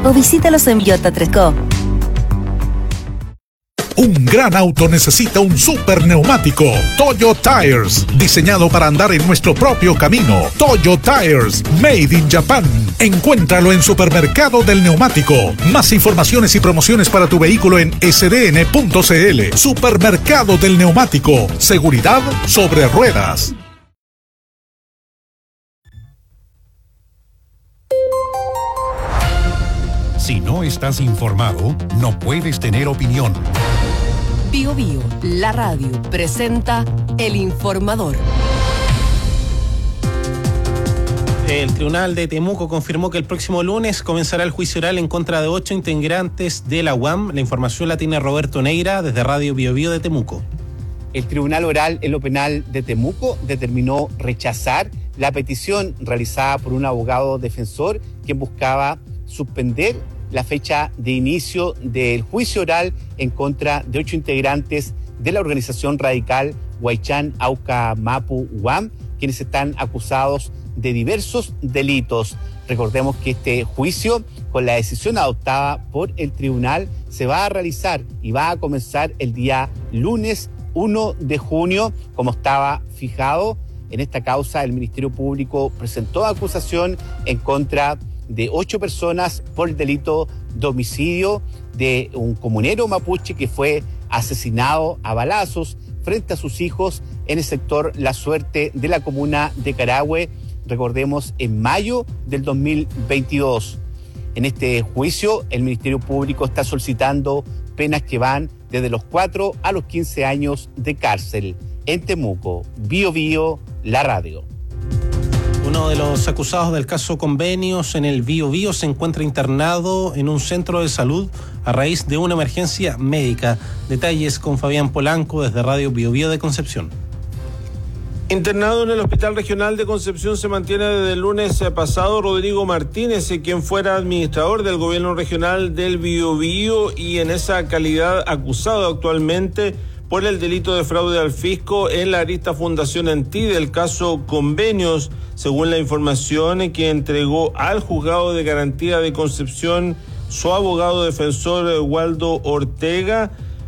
o visítalos en Biota 3Co. Un gran auto necesita un super neumático. Toyo Tires, diseñado para andar en nuestro propio camino. Toyo Tires, made in Japan. Encuéntralo en Supermercado del Neumático. Más informaciones y promociones para tu vehículo en sdn.cl. Supermercado del Neumático. Seguridad sobre ruedas. Si no estás informado, no puedes tener opinión. Bio Bio, la radio, presenta El Informador. El Tribunal de Temuco confirmó que el próximo lunes comenzará el juicio oral en contra de 8 integrantes de la UAM. La información la tiene Roberto Neira desde Radio Bio Bio de Temuco. El Tribunal Oral en lo Penal de Temuco determinó rechazar la petición realizada por un abogado defensor quien buscaba suspender la fecha de inicio del juicio oral en contra de 8 integrantes de la organización radical Huaychán Auca Mapu UAM, quienes están acusados de diversos delitos. Recordemos que este juicio, con la decisión adoptada por el tribunal, se va a realizar y va a comenzar el día lunes 1 de junio, como estaba fijado. En esta causa, el Ministerio Público presentó acusación en contra de 8 personas por el delito de homicidio de un comunero mapuche que fue asesinado a balazos frente a sus hijos en el sector La Suerte de la comuna de Carahue, recordemos, en mayo del 2022. En este juicio, el Ministerio Público está solicitando penas que van desde los 4 a los 15 años de cárcel. En Temuco, Bio Bio, la radio. Uno de los acusados del caso Convenios en el Bio Bio se encuentra internado en un centro de salud a raíz de una emergencia médica. Detalles con Fabián Polanco desde Radio Bio Bio de Concepción. Internado en el Hospital Regional de Concepción se mantiene desde el lunes pasado Rodrigo Martínez, quien fuera administrador del gobierno regional del Bio Bio y en esa calidad acusado actualmente por el delito de fraude al fisco en la arista Fundación Antí del caso Convenios, según la información que entregó al juzgado de garantía de Concepción su abogado defensor Waldo Ortega.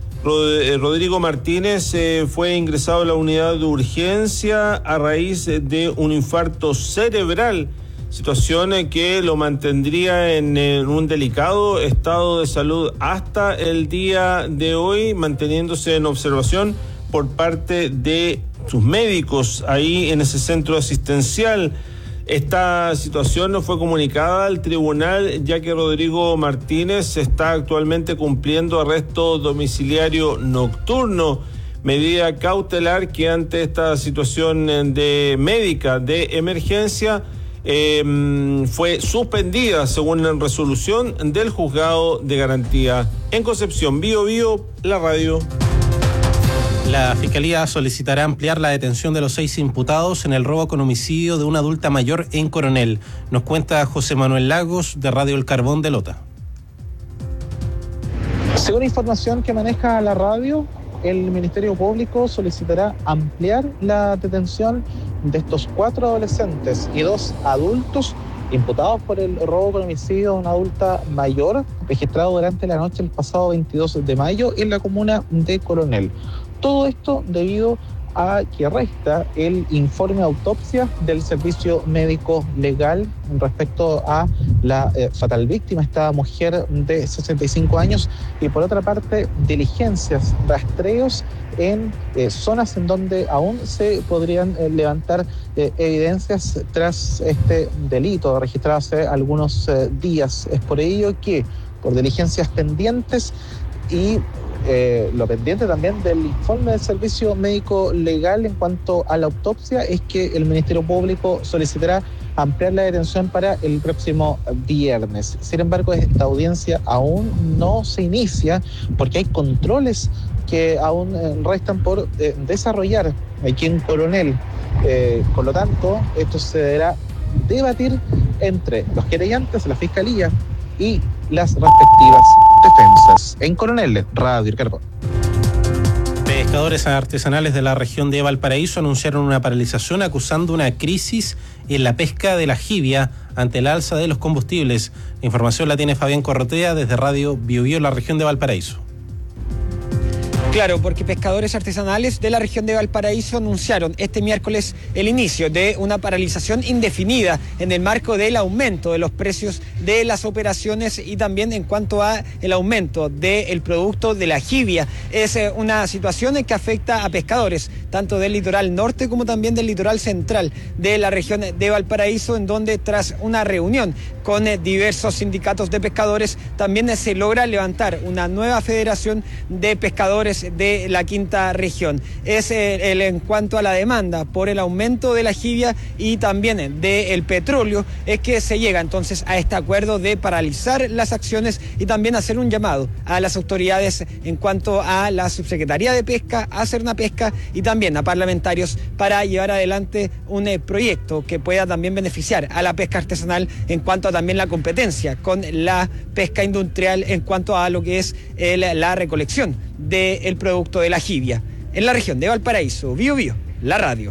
Rodrigo Martínez fue ingresado a la unidad de urgencia a raíz de un infarto cerebral, situación que lo mantendría en un delicado estado de salud hasta el día de hoy, manteniéndose en observación por parte de sus médicos ahí en ese centro asistencial. Esta situación no fue comunicada al tribunal, ya que Rodrigo Martínez está actualmente cumpliendo arresto domiciliario nocturno, medida cautelar que ante esta situación de médica de emergencia fue suspendida según la resolución del juzgado de garantía. En Concepción, Bio Bio, la radio. La Fiscalía solicitará ampliar la detención de los 6 imputados en el robo con homicidio de una adulta mayor en Coronel. Nos cuenta José Manuel Lagos de Radio El Carbón de Lota. Según información que maneja la radio, el Ministerio Público solicitará ampliar la detención de estos 4 adolescentes y 2 adultos imputados por el robo con homicidio de una adulta mayor registrado durante la noche del pasado 22 de mayo en la comuna de Coronel. Todo esto debido a que resta el informe de autopsia del servicio médico legal respecto a la fatal víctima, esta mujer de 65 años, y por otra parte diligencias, rastreos en zonas en donde aún se podrían levantar evidencias tras este delito registrado hace algunos días. Es por ello que, por diligencias pendientes y lo pendiente también del informe del servicio médico legal en cuanto a la autopsia, es que el Ministerio Público solicitará ampliar la detención para el próximo viernes. Sin embargo, esta audiencia aún no se inicia porque hay controles que aún restan por desarrollar aquí en Coronel. Por lo tanto, esto se deberá debatir entre los querellantes, la Fiscalía y las respectivas defensas. En Coronel, Radio El Carbón. Pescadores artesanales de la región de Valparaíso anunciaron una paralización acusando una crisis y en la pesca de la jibia ante el alza de los combustibles. La información la tiene Fabián Corrotea desde Radio Bio Bio, la región de Valparaíso. Claro, porque pescadores artesanales de la región de Valparaíso anunciaron este miércoles el inicio de una paralización indefinida en el marco del aumento de los precios de las operaciones y también en cuanto a el aumento del producto de la jibia. Es una situación que afecta a pescadores, tanto del litoral norte como también del litoral central de la región de Valparaíso, en donde tras una reunión con diversos sindicatos de pescadores también se logra levantar una nueva federación de pescadores de la quinta región. Es en cuanto a la demanda por el aumento de la jibia y también del petróleo, es que se llega entonces a este acuerdo de paralizar las acciones y también hacer un llamado a las autoridades en cuanto a la Subsecretaría de Pesca, a Cernapesca y también a parlamentarios para llevar adelante un proyecto que pueda también beneficiar a la pesca artesanal en cuanto a también la competencia con la pesca industrial en cuanto a lo que es la recolección del producto de la jibia. En la región de Valparaíso, Bio Bio, la radio.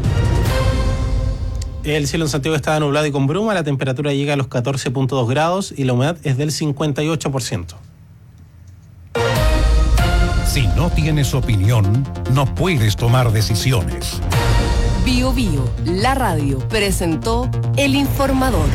El cielo en Santiago está nublado y con bruma, la temperatura llega a los 14.2 grados y la humedad es del 58%. Si no tienes opinión, no puedes tomar decisiones. Bio Bio, la radio, presentó El Informador.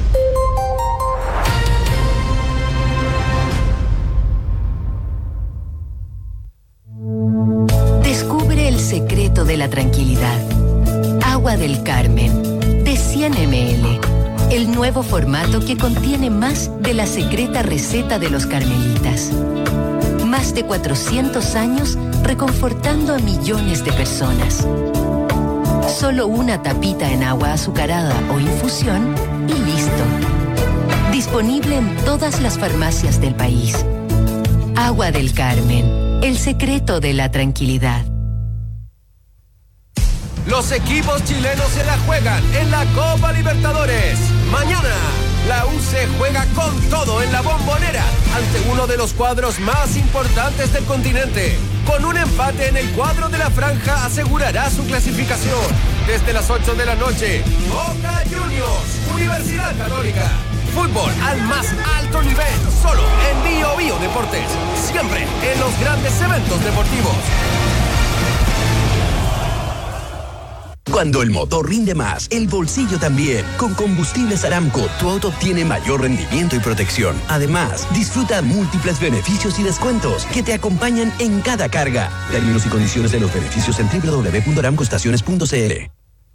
Descubre el secreto de la tranquilidad. Agua del Carmen, de 100 ml. El nuevo formato que contiene más de la secreta receta de los carmelitas. Más de 400 años reconfortando a millones de personas. Solo una tapita en agua azucarada o infusión y listo. Disponible en todas las farmacias del país. Agua del Carmen, el secreto de la tranquilidad. Los equipos chilenos se la juegan en la Copa Libertadores. Mañana, la U se juega con todo en la Bombonera ante uno de los cuadros más importantes del continente. Con un empate en el cuadro de la franja asegurará su clasificación. Desde las 8 de la noche, Boca Juniors, Universidad Católica. Fútbol al más alto nivel, solo en Bio Bio Deportes. Siempre en los grandes eventos deportivos. Cuando el motor rinde más, el bolsillo también. Con Combustibles Aramco, tu auto obtiene mayor rendimiento y protección. Además, disfruta múltiples beneficios y descuentos que te acompañan en cada carga. Términos y condiciones de los beneficios en www.aramcoestaciones.cl.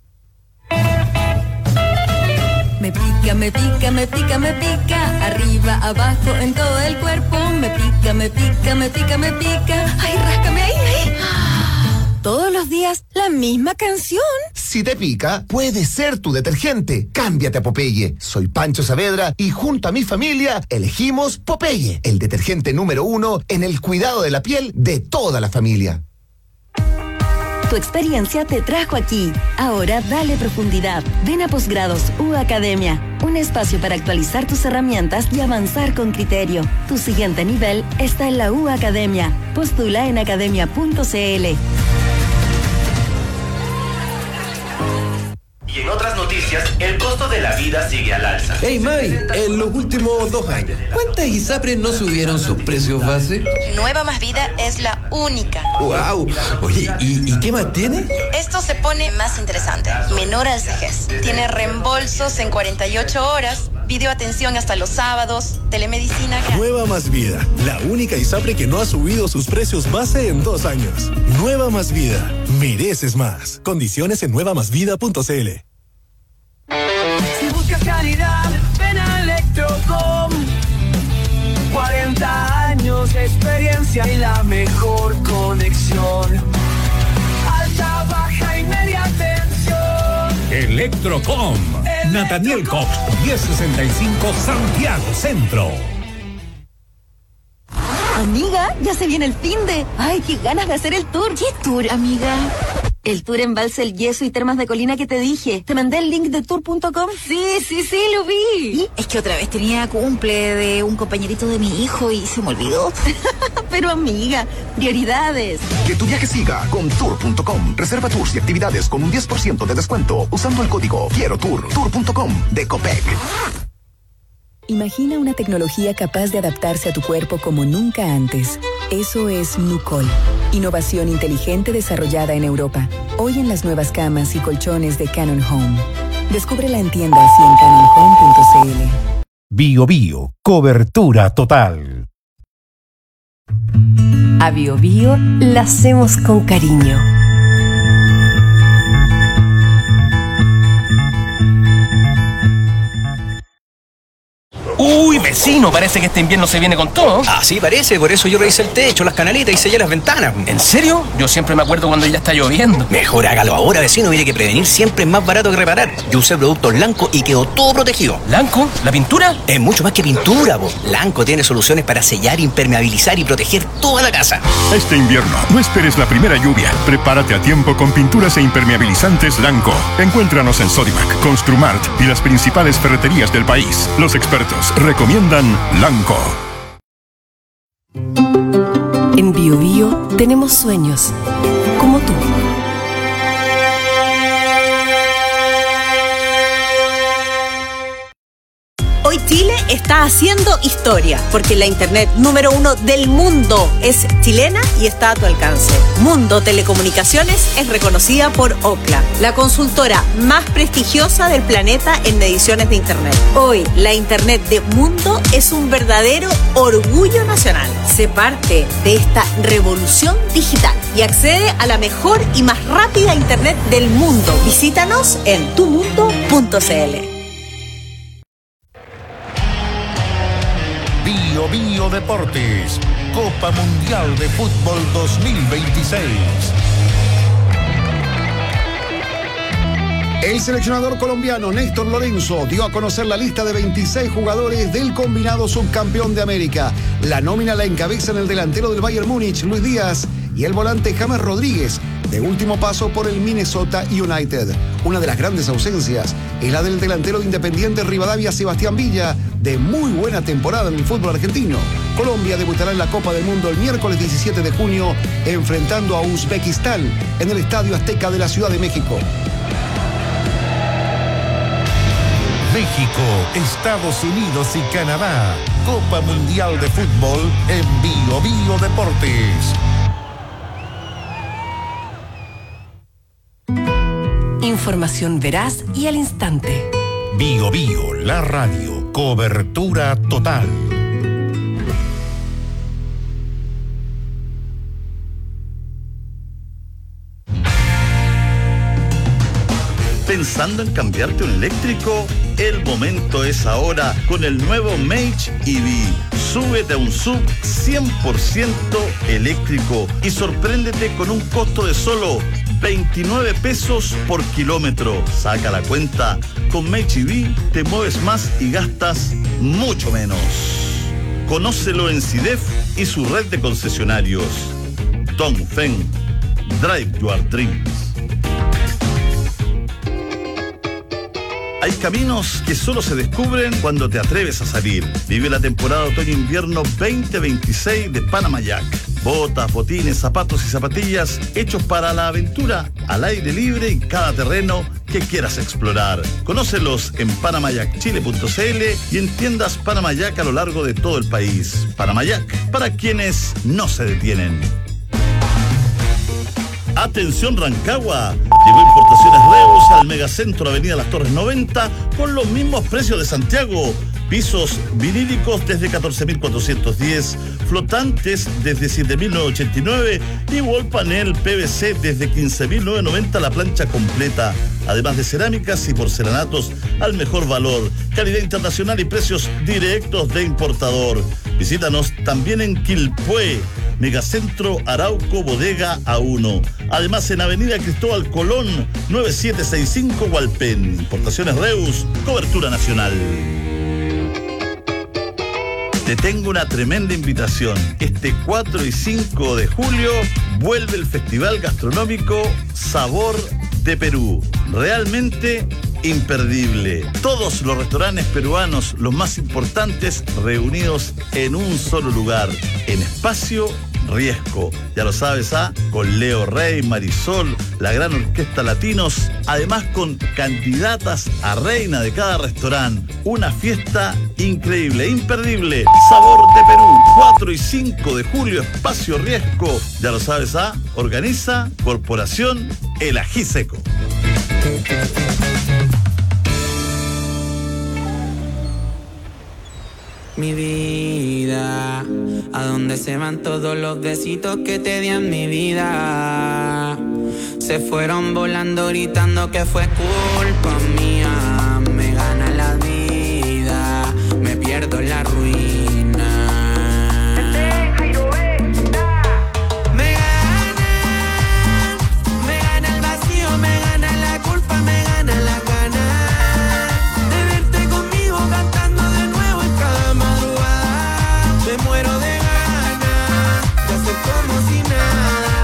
Me pica, me pica, me pica, me pica. Arriba, abajo, en todo el cuerpo. Me pica, me pica, me pica, me pica. Ay, ráscame ahí, ahí. Todos los días, la misma canción. Si te pica, puede ser tu detergente. Cámbiate a Popeye. Soy Pancho Saavedra y junto a mi familia elegimos Popeye, el detergente número 1 en el cuidado de la piel de toda la familia. Tu experiencia te trajo aquí. Ahora dale profundidad. Ven a Posgrados U Academia. Un espacio para actualizar tus herramientas y avanzar con criterio. Tu siguiente nivel está en la U Academia. Postula en academia.cl. Y en otras noticias, el costo de la vida sigue al alza. Hey May, en los últimos 2 años, ¿cuántas ISAPRES no subieron sus precios base? Nueva Más Vida es la única. ¡Wow! Oye, ¿y qué más tiene? Esto se pone más interesante. Menor al CEGES. Tiene reembolsos en 48 horas, videoatención hasta los sábados, telemedicina. Nueva Más Vida, la única ISAPRE que no ha subido sus precios base en 2 años. Nueva Más Vida, mereces más. Condiciones en nuevamásvida.cl. Si buscas calidad, ven a Electrocom. 40 años de experiencia y la mejor conexión. Alta, baja y media tensión. Electrocom. Nathaniel Cox, 1065 Santiago Centro. Amiga, ya se viene el finde. Ay, qué ganas de hacer el tour. ¿Qué tour, amiga? El tour embalse El Yeso y Termas de Colina que te dije. Te mandé el link de tour.com. Sí, lo vi. ¿Y? Es que otra vez tenía cumple de un compañerito de mi hijo y se me olvidó. Pero amiga, prioridades. Que tu viaje siga con tour.com. Reserva tours y actividades con un 10% de descuento usando el código Quiero Tour. Tour.com de Copec. Imagina una tecnología capaz de adaptarse a tu cuerpo como nunca antes. Eso es Nucol. Innovación inteligente desarrollada en Europa. Hoy en las nuevas camas y colchones de Canon Home. Descúbrela en tiendas y en canonhome.cl. Bio Bio, cobertura total. A Bio Bio la hacemos con cariño. Uy, vecino, parece que este invierno se viene con todo. Así parece, por eso yo revisé el techo, las canaletas y sellé las ventanas. ¿En serio? Yo siempre me acuerdo cuando ya está lloviendo. Mejor hágalo ahora, vecino, mire que prevenir siempre es más barato que reparar. Yo usé productos Lanco y quedó todo protegido. ¿Lanco? ¿La pintura? Es mucho más que pintura, po. Lanco tiene soluciones para sellar, impermeabilizar y proteger toda la casa. Este invierno, no esperes la primera lluvia. Prepárate a tiempo con pinturas e impermeabilizantes Lanco. Encuéntranos en Sodimac, Construmart y las principales ferreterías del país. Los expertos recomiendan Lanco. En Bio Bio tenemos sueños, como tú. Hoy Chile está haciendo historia, porque la internet número 1 del mundo es chilena y está a tu alcance. Mundo Telecomunicaciones es reconocida por Ookla, la consultora más prestigiosa del planeta en mediciones de internet. Hoy, la internet de Mundo es un verdadero orgullo nacional. Sé parte de esta revolución digital y accede a la mejor y más rápida internet del mundo. Visítanos en tumundo.cl. Bio Bio Deportes, Copa Mundial de Fútbol 2026. El seleccionador colombiano Néstor Lorenzo dio a conocer la lista de 26 jugadores del combinado subcampeón de América. La nómina la encabezan el delantero del Bayern Múnich, Luis Díaz, y el volante James Rodríguez, de último paso por el Minnesota United. Una de las grandes ausencias es la del delantero de Independiente Rivadavia, Sebastián Villa, de muy buena temporada en el fútbol argentino. Colombia debutará en la Copa del Mundo el miércoles 17 de junio, enfrentando a Uzbekistán en el Estadio Azteca de la Ciudad de México. México, Estados Unidos y Canadá. Copa Mundial de Fútbol en Bio Bio Deportes. Información veraz y al instante. Bio Bio, la radio, cobertura total. ¿Pensando en cambiarte un eléctrico? El momento es ahora con el nuevo Mage EV. Súbete a un SUV 100% eléctrico y sorpréndete con un costo de solo 29 pesos por kilómetro. Saca la cuenta. Con Mage EV te mueves más y gastas mucho menos. Conócelo en CIDEF y su red de concesionarios. Dongfeng. Drive your dreams. Hay caminos que solo se descubren cuando te atreves a salir. Vive la temporada otoño-invierno 2026 de Panamayac. Botas, botines, zapatos y zapatillas hechos para la aventura al aire libre en cada terreno que quieras explorar. Conócelos en panamayacchile.cl y en tiendas Panamayac a lo largo de todo el país. Panamayac, para quienes no se detienen. Atención Rancagua, llegó Importaciones Reus al Megacentro Avenida Las Torres 90 con los mismos precios de Santiago. Pisos vinílicos desde 14.410, flotantes desde 7.989 y wall panel PVC desde 15.990 la plancha completa. Además de cerámicas y porcelanatos al mejor valor, calidad internacional y precios directos de importador. Visítanos también en Quilpué, Megacentro Arauco Bodega A1. Además en Avenida Cristóbal Colón, 9765 Hualpén. Importaciones Reus, cobertura nacional. te tengo una tremenda invitación. Este 4 y 5 de julio vuelve el Festival Gastronómico Sabor de Perú. Realmente imperdible. Todos los restaurantes peruanos, los más importantes, reunidos en un solo lugar, en Espacio Riesco. Ya lo sabes, con Leo Rey, Marisol, la gran orquesta Latinos, además con candidatas a reina de cada restaurante. Una fiesta increíble, imperdible. Sabor de Perú, 4 y 5 de julio, Espacio Riesco. Ya lo sabes, organiza Corporación El Ají Seco. Mi vida, ¿a dónde se van todos los besitos que te di en mi vida? Se fueron volando gritando que fue culpa mía. Me gana la vida, me pierdo en la ruina. Me gana el vacío, me gana la culpa, me gana la gana de verte conmigo cantando de nuevo en cada madrugada. Me muero de ganas de hacer como si nada.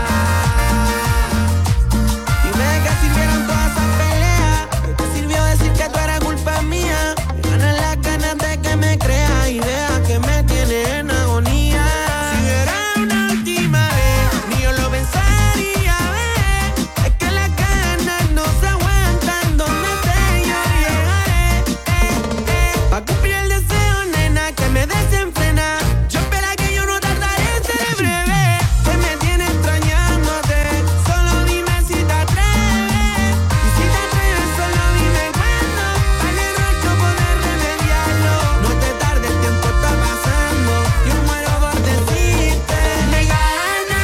Dime qué sirvieron todas esas peleas, ¿qué te sirvió decir que tú eras culpa mía? Me ganan las ganas de que me creas ideas que me tienen en agonía. Si hubiera una última vez, ni yo lo pensaría, es que las ganas no se aguantan, donde esté yo llegaré, pa' cumplir el deseo, nena, que me desenfrena. Yo espera que yo no tardaré en ser breve, que me tiene extrañándote. Solo dime si te atreves, y si te atreves solo dime cuándo, pa' que nuestro poder remediarlo. No te tardes, el tiempo está pasando, yo muero por decirte. Me gana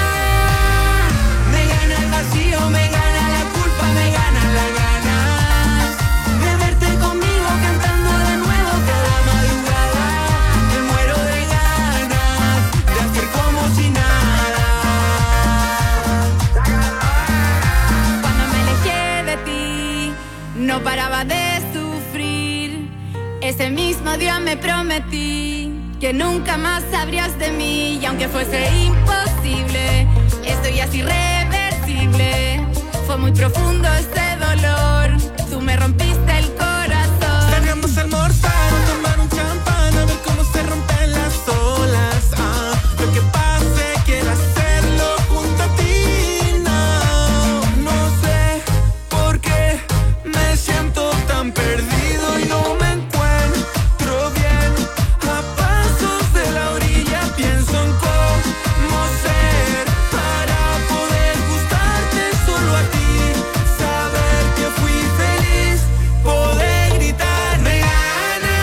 el vacío, me gana la culpa, me gana la ganas de verte conmigo cantando de nuevo cada madrugada. Me muero de ganas de hacer como si nada. Cuando me alejé de ti, no paraba de sufrir. Ese mismo día me prometí que nunca más sabrías de mí. Y aunque fuese imposible, esto ya es irreversible. Fue muy profundo este dolor, tú me rompiste el corazón. Salgamos a almorzar o tomar un champán, a ver cómo se rompen las olas. Lo que pase, quiero hacerlo junto a ti. No sé por qué me siento tan perdido y no me encuentro bien. A pasos de la orilla pienso en cómo ser para poder gustarte solo a ti. Saber que fui feliz, poder gritar. Me gana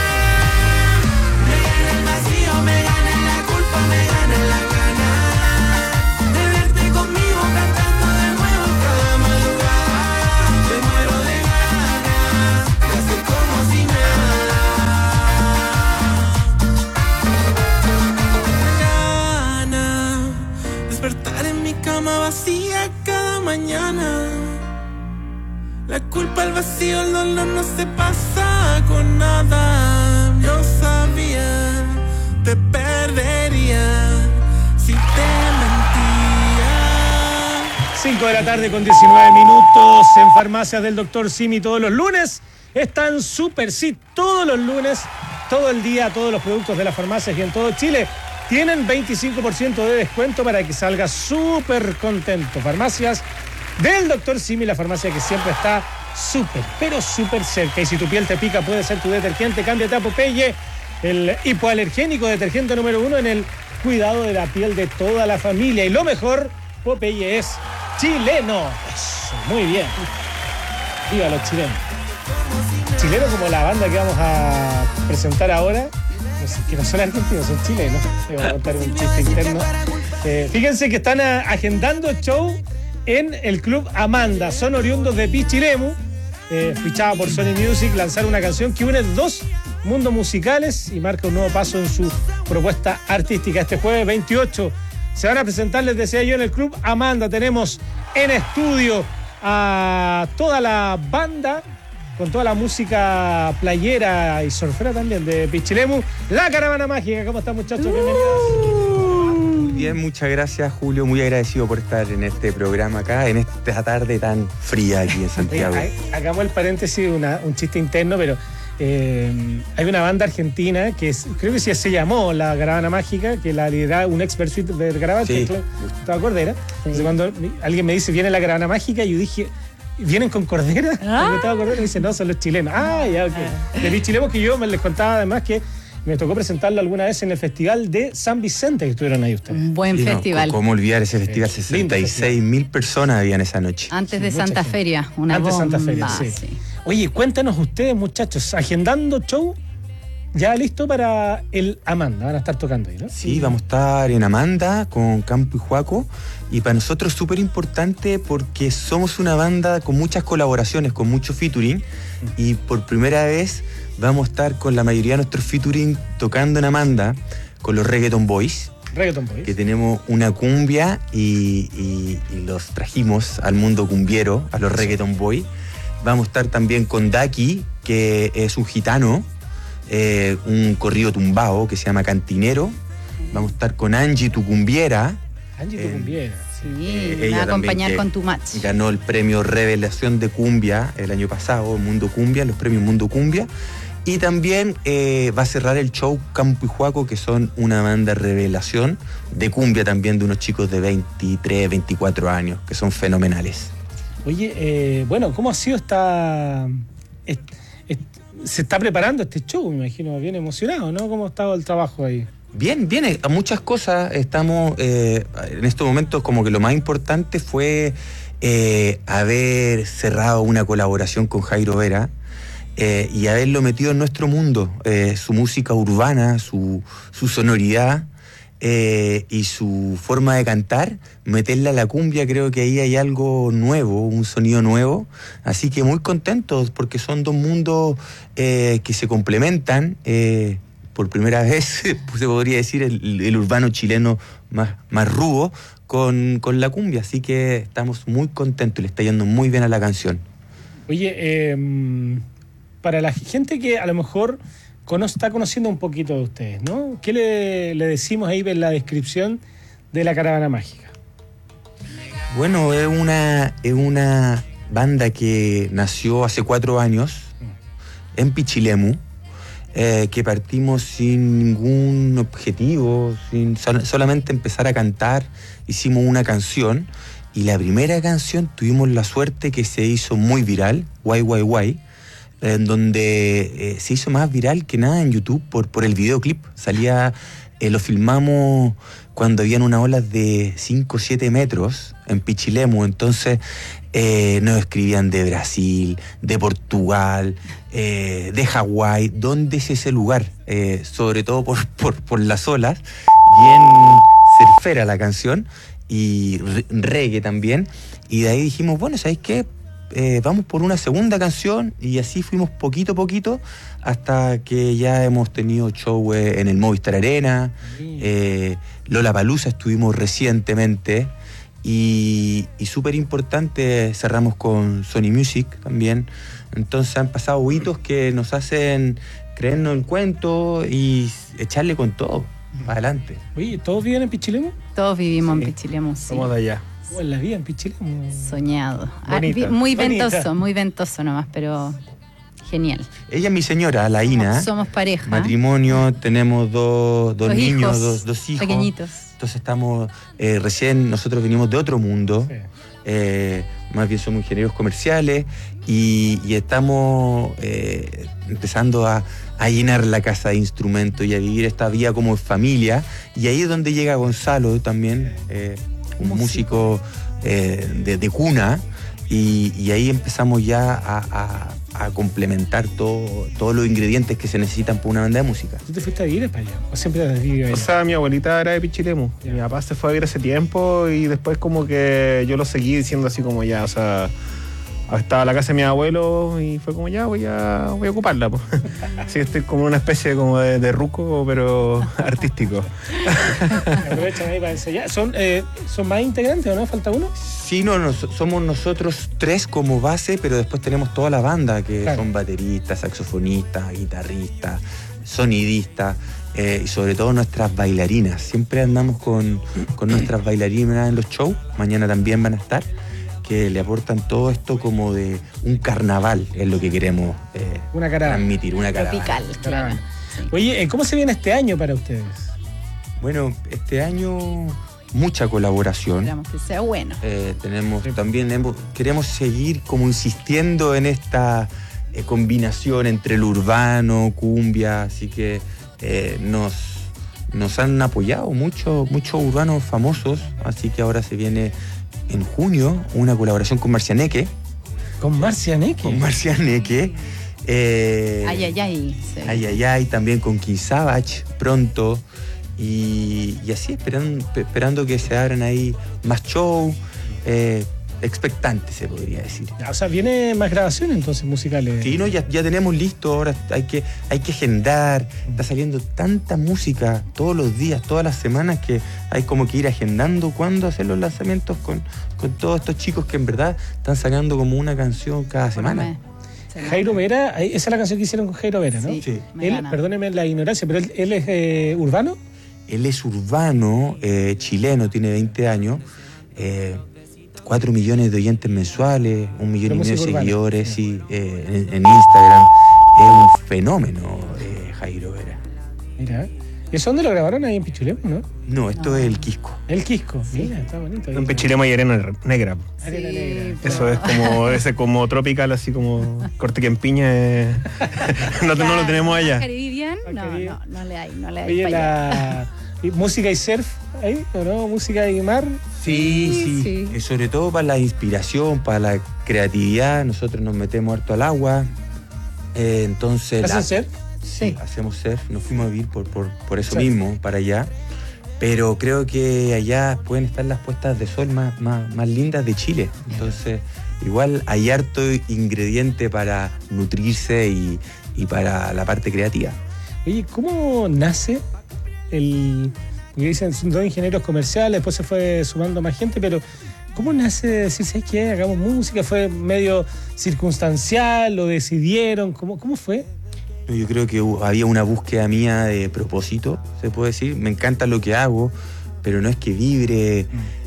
el vacío, me gana la culpa, me gana la gana de verte conmigo cantando de nuevo cada madrugada. Me muero de ganas de hacer como si nada. Me gana despertar en mi cama vacía cada mañana. La culpa, el vacío, el dolor no se pasa con nada. Yo sabía, te perdería si te mentía. 5 de la tarde con 19 minutos en Farmacias del Dr. Simi todos los lunes. Están Super Sí todos los lunes, todo el día, todos los productos de las farmacias y en todo Chile tienen 25% de descuento para que salgas súper contento. Farmacias del Dr. Simi, la farmacia que siempre está súper, pero súper cerca. Y si tu piel te pica, puede ser tu detergente. Cámbiate a Popeye, el hipoalergénico detergente número 1 en el cuidado de la piel de toda la familia. Y lo mejor, Popeye es chileno. Eso, muy bien. Viva los chilenos. Chileno como la banda que vamos a presentar ahora. No sé, que no son argentinos, son chilenos. Te voy a contar un chiste interno. Fíjense que están agendando show en el Club Amanda. Son oriundos de Pichilemu, fichada por Sony Music, lanzaron una canción que une dos mundos musicales y marca un nuevo paso en su propuesta artística. Este jueves 28 se van a presentar, les decía yo, en el Club Amanda. Tenemos en estudio a toda la banda con toda la música playera y surfera también de Pichilemu, La Caravana Mágica. ¿Cómo están, muchachos? Bienvenidos. Bien, muchas gracias, Julio. Muy agradecido por estar en este programa acá, en esta tarde tan fría aquí en Santiago. Hagamos el paréntesis, un chiste interno, pero hay una banda argentina que creo que sí se llamó La Caravana Mágica, que la lideraba un ex Versuit de Garabat, Sí. Gustavo Cordera. Entonces, cuando alguien me dice, viene La Caravana Mágica, yo dije, ¿vienen con Cordera? Porque Gustavo Cordera me dice, no, son los chilenos. Ah, ya, ok. De mis chilenos, que yo les contaba además que me tocó presentarlo alguna vez en el festival de San Vicente, que estuvieron ahí ustedes. Un buen festival. ¿Cómo olvidar ese festival? 66.000 personas habían esa noche. Antes de Mucha Santa gente. Feria, una Antes de bomba. Santa Feria, sí. Oye, cuéntanos ustedes, muchachos, agendando show, ya listo para el Amanda, van a estar tocando ahí, ¿no? Sí, vamos a estar en Amanda con Campo y Juaco, y para nosotros es súper importante porque somos una banda con muchas colaboraciones, con mucho featuring, y por primera vez vamos a estar con la mayoría de nuestros featuring tocando en Amanda con los Reggaeton Boys. Reggaeton Boys. Que tenemos una cumbia y los trajimos al mundo cumbiero, a los Reggaeton Boys. Vamos a estar también con Daki, que es un gitano, un corrido tumbao que se llama Cantinero. Vamos a estar con Angie Tucumbiera. Angie Tucumbiera. Sí, me va a ella acompañar también, con tu match. Ganó el premio Revelación de Cumbia el año pasado, Mundo Cumbia, los premios Mundo Cumbia. Y también va a cerrar el show Campo y Juaco, que son una banda revelación de cumbia también, de unos chicos de 23, 24 años, que son fenomenales. Oye, bueno, ¿cómo ha sido se está preparando este show? Me imagino bien emocionado, ¿no? ¿Cómo ha estado el trabajo ahí? Bien, viene a muchas cosas. Estamos en estos momentos, como que lo más importante fue haber cerrado una colaboración con Jairo Vera y haberlo metido en nuestro mundo. Su música urbana, su sonoridad y su forma de cantar, meterla a la cumbia, creo que ahí hay algo nuevo, un sonido nuevo. Así que muy contentos porque son dos mundos que se complementan. Por primera vez se podría decir el urbano chileno más rudo con la cumbia, así que estamos muy contentos y le está yendo muy bien a la canción. Oye, para la gente que a lo mejor está conociendo un poquito de ustedes, ¿no? ¿Qué le decimos ahí en la descripción de La Caravana Mágica? Bueno, es una banda que nació hace 4 años en Pichilemu, que partimos sin ningún objetivo, solamente empezar a cantar. Hicimos una canción y la primera canción tuvimos la suerte que se hizo muy viral, YYY, en donde se hizo más viral que nada en YouTube por el videoclip. Lo filmamos cuando habían unas olas de 5 o 7 metros en Pichilemu, entonces nos escribían de Brasil, de Portugal, de Hawái. ¿Dónde es ese lugar? Sobre todo por las olas, bien surfera la canción y reggae también, y de ahí dijimos, bueno, ¿sabéis qué? Vamos por una segunda canción, y así fuimos poquito a poquito hasta que ya hemos tenido show en el Movistar Arena, Lollapalooza estuvimos recientemente, y súper importante, cerramos con Sony Music también. Entonces han pasado hitos que nos hacen creernos el cuento y echarle con todo para adelante. Oye, ¿todos viven en Pichilemu? Todos vivimos en Pichilemu, sí. Somos de allá. ¿Cómo es la vida en Pichilemu? Soñado. Bonita. Muy Bonita. ventoso, muy ventoso nomás, pero genial. Ella es mi señora, la Ina. Somos pareja. Matrimonio, tenemos dos niños, hijos, dos hijos. pequeñitos. Entonces estamos, recién nosotros venimos de otro mundo, más bien somos ingenieros comerciales y estamos empezando a llenar la casa de instrumentos y a vivir esta vida como familia, y ahí es donde llega Gonzalo también, un músico de cuna, y ahí empezamos ya a complementar todos los ingredientes que se necesitan para una banda de música. ¿Tú te fuiste a vivir para allá? ¿O siempre has vivido allá? O sea, mi abuelita era de Pichilemu. Mi papá se fue a vivir hace tiempo y después como que yo lo seguí diciendo así como ya, o sea, estaba la casa de mi abuelo y fue como ya voy a ocuparla. Po. Así que estoy como una especie como de ruco, pero artístico. Aprovechan ahí para ensayar. ¿Son más integrantes o no? ¿Falta uno? Sí, somos nosotros 3 como base, pero después tenemos toda la banda que son bateristas, saxofonistas, guitarristas, sonidistas. Y sobre todo nuestras bailarinas. Siempre andamos con nuestras bailarinas en los shows. Mañana también van a estar, que le aportan todo esto como de un carnaval, es lo que queremos transmitir, una caravana. Tropical, claro. Sí. Oye, ¿cómo se viene este año para ustedes? Bueno, este año mucha colaboración. Esperamos que sea bueno. Queremos seguir como insistiendo en esta combinación entre el urbano, cumbia, así que nos han apoyado muchos urbanos famosos, así que ahora se viene en junio una colaboración con Marcianeque. ¿Con Marcianeque? Con Marcianeque. Sí. Ay, también con King Savage pronto. Y así esperando que se abran ahí más shows. Expectante, se podría decir. O sea, viene más grabaciones entonces musicales. Sí, ya tenemos listo, ahora hay que agendar. Está saliendo tanta música todos los días, todas las semanas, que hay como que ir agendando cuándo hacer los lanzamientos con todos estos chicos que en verdad están sacando como una canción cada semana. Jairo Vera, esa es la canción que hicieron con Jairo Vera, ¿no? Sí. Él, perdóneme la ignorancia, pero él es urbano. Él es urbano, chileno, tiene 20 años. 4 millones de oyentes mensuales, 1,5 millones de seguidores, sí, en Instagram. Es un fenómeno, Jairo Vera. Mira, ¿y eso dónde lo grabaron? Ahí en Pichilemu, ¿no? No, esto es el Quisco. El Quisco, mira, está bonito. En Pichilemu y Arena Negra. Arena Negra. Eso es como ese como tropical, así como corte que empiña. No lo tenemos allá. ¿Caribbean? No le hay. Oye, música y surf ahí, ¿o no? Música y mar. Sí. Sobre todo para la inspiración, para la creatividad. Nosotros nos metemos harto al agua. Entonces. ¿Hacen surf? Sí, hacemos surf. Nos fuimos a vivir por eso mismo, para allá. Pero creo que allá pueden estar las puestas de sol más lindas de Chile. Entonces, igual hay harto ingrediente para nutrirse y para la parte creativa. Oye, ¿cómo nace porque dicen, son 2 ingenieros comerciales, después se fue sumando más gente, pero ¿cómo nace decir, ¿sabes qué? Hagamos música? ¿Fue medio circunstancial? ¿Lo decidieron? ¿Cómo fue? Yo creo que había una búsqueda mía de propósito, se puede decir. Me encanta lo que hago, pero no es que vibre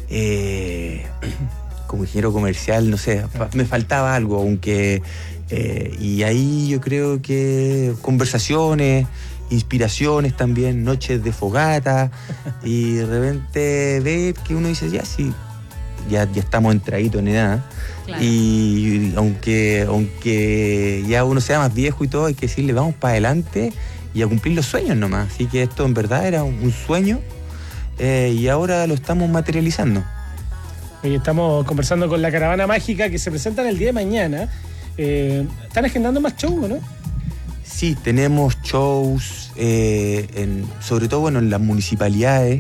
como ingeniero comercial, no sé, me faltaba algo, aunque... y ahí yo creo que conversaciones, inspiraciones también, noches de fogata, y de repente ve que uno dice, ya estamos entraditos en edad, claro. Y aunque ya uno sea más viejo y todo, hay que decirle vamos para adelante y a cumplir los sueños nomás. Así que esto en verdad era un sueño, y ahora lo estamos materializando. Hoy estamos conversando con la Caravana Mágica, que se presentan el día de mañana. ¿Están agendando más shows, no? Sí, tenemos shows, sobre todo en las municipalidades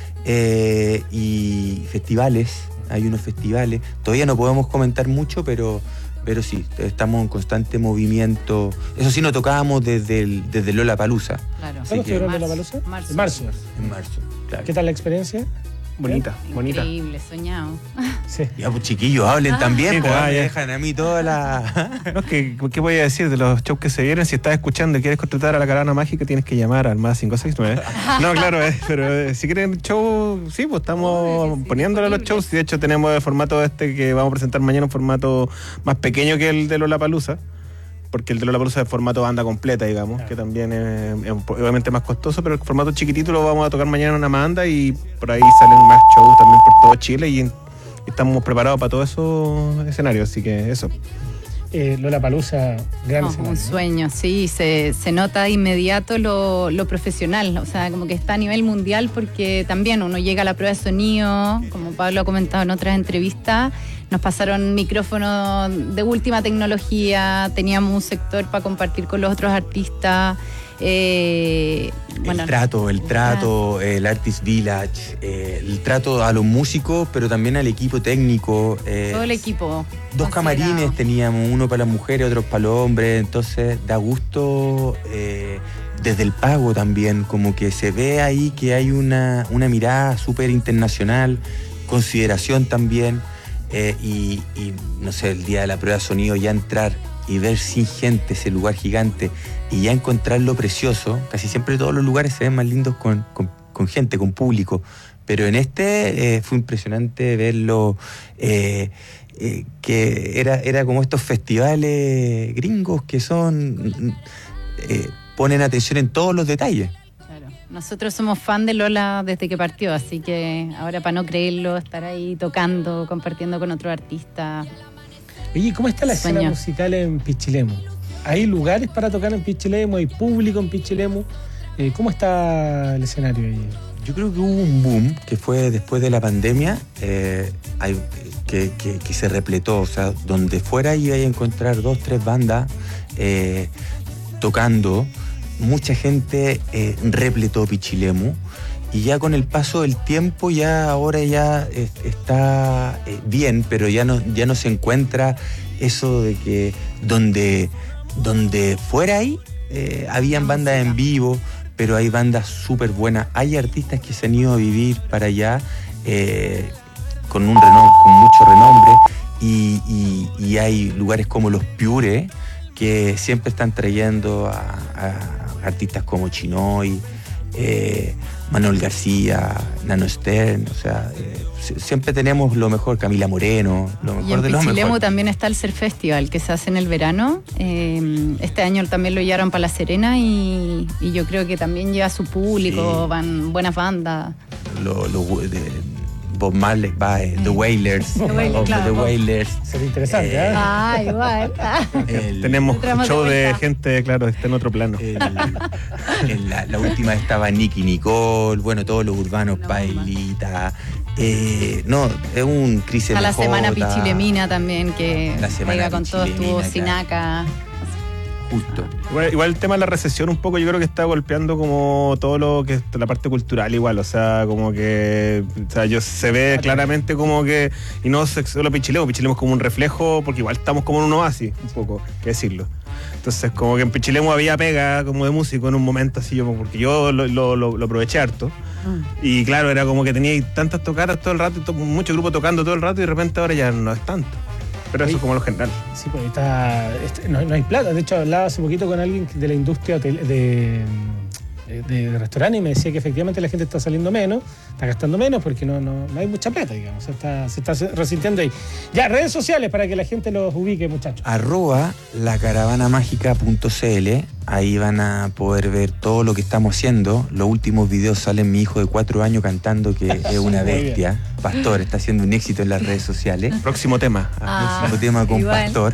y festivales. Hay unos festivales. Todavía no podemos comentar mucho, pero sí, estamos en constante movimiento. Eso sí, no tocábamos desde Lollapalooza. Claro. ¿Cuándo estuvieron en Lollapalooza? En marzo, claro. ¿Qué tal la experiencia? Bonita. Increíble, soñado. Sí. Ya, pues chiquillos, hablen también, pues me dejan a mí toda la... No, ¿qué voy a decir de los shows que se vienen? Si estás escuchando y quieres contratar a la Caravana Mágica, tienes que llamar al más 569. No, claro, pero si quieren show, sí, pues estamos poniéndole los shows. De hecho, tenemos el formato que vamos a presentar mañana, un formato más pequeño que el de Lollapalooza, porque el de Lollapalooza es formato banda completa, digamos, que también es obviamente más costoso, pero el formato chiquitito lo vamos a tocar mañana en una banda y por ahí salen más shows también por todo Chile y estamos preparados para todos esos escenarios, así que eso. Lollapalooza, gran escenario. Un sueño, sí, se nota de inmediato lo profesional, o sea, como que está a nivel mundial, porque también uno llega a la prueba de sonido, como Pablo ha comentado en otras entrevistas, nos pasaron micrófonos de última tecnología, teníamos un sector para compartir con los otros artistas, Bueno, el trato, el Artist Village, el trato a los músicos, pero también al equipo técnico. todo el equipo. 2 camarines teníamos, uno para las mujeres, otro para los hombres, entonces da gusto desde el pago también, como que se ve ahí que hay una mirada súper internacional, consideración también, y no sé, el día de la prueba de sonido ya entrar y ver sin gente ese lugar gigante y ya encontrar lo precioso. Casi siempre todos los lugares se ven más lindos con gente, con público, pero en este fue impresionante verlo, que era como estos festivales gringos que son ponen atención en todos los detalles. Nosotros somos fan de Lola desde que partió, así que ahora, para no creerlo, estar ahí tocando, compartiendo con otro artista. Oye, ¿cómo está la escena musical en Pichilemu? ¿Hay lugares para tocar en Pichilemu? ¿Hay público en Pichilemu? ¿Cómo está el escenario ahí? Yo creo que hubo un boom que fue después de la pandemia, que se repletó, o sea, donde fuera iba a encontrar 2, 3 bandas tocando. Mucha gente repletó Pichilemu, y ya con el paso del tiempo ahora está bien, pero ya no se encuentra eso de que donde fuera ahí habían bandas en vivo, pero hay bandas súper buenas. Hay artistas que se han ido a vivir para allá con mucho renombre, y hay lugares como Los Piure que siempre están trayendo a artistas como Chinoy, Manuel García, Nano Stern, o sea, siempre tenemos lo mejor, Camila Moreno, lo mejor de lo mejor. En Pichilemu también está el Surf Festival, que se hace en el verano. Este año también lo llevaron para La Serena, y yo creo que también lleva su público, sí. Van buenas bandas. Bob Marley va, The Wailers, The Wailers. Sería interesante, ¿eh? Igual. Tenemos show de gente, claro, está en otro plano. La última estaba Nicky Nicole, bueno, todos los urbanos, Pailita. No, es un Cris MJ. A la semana Pichilemina también, que pega con todo, estuvo Sinaca. Justo. Igual el tema de la recesión un poco yo creo que está golpeando como todo lo que es la parte cultural igual, o sea, como que se ve claramente como que, y no solo Pichilemu es como un reflejo, porque igual estamos como en un oasis un poco, que decirlo. Entonces como que en Pichilemu había pega como de músico en un momento así, porque yo lo aproveché harto. Y claro, era como que tenía tantas tocadas todo el rato, mucho grupo tocando todo el rato, y de repente ahora ya no es tanto. Pero eso es como lo general. Sí, pues no hay plata. De hecho, hablaba hace poquito con alguien de la industria de restaurante, y me decía que efectivamente la gente está saliendo menos, está gastando menos, porque no hay mucha plata, digamos. Se está resintiendo ahí. Ya, redes sociales para que la gente los ubique, muchachos. @lacaravanamágica.cl. Ahí van a poder ver todo lo que estamos haciendo. Los últimos videos salen mi hijo de 4 años cantando, que es una bestia. Pastor está haciendo un éxito en las redes sociales. Próximo tema. Próximo tema con igual. Pastor.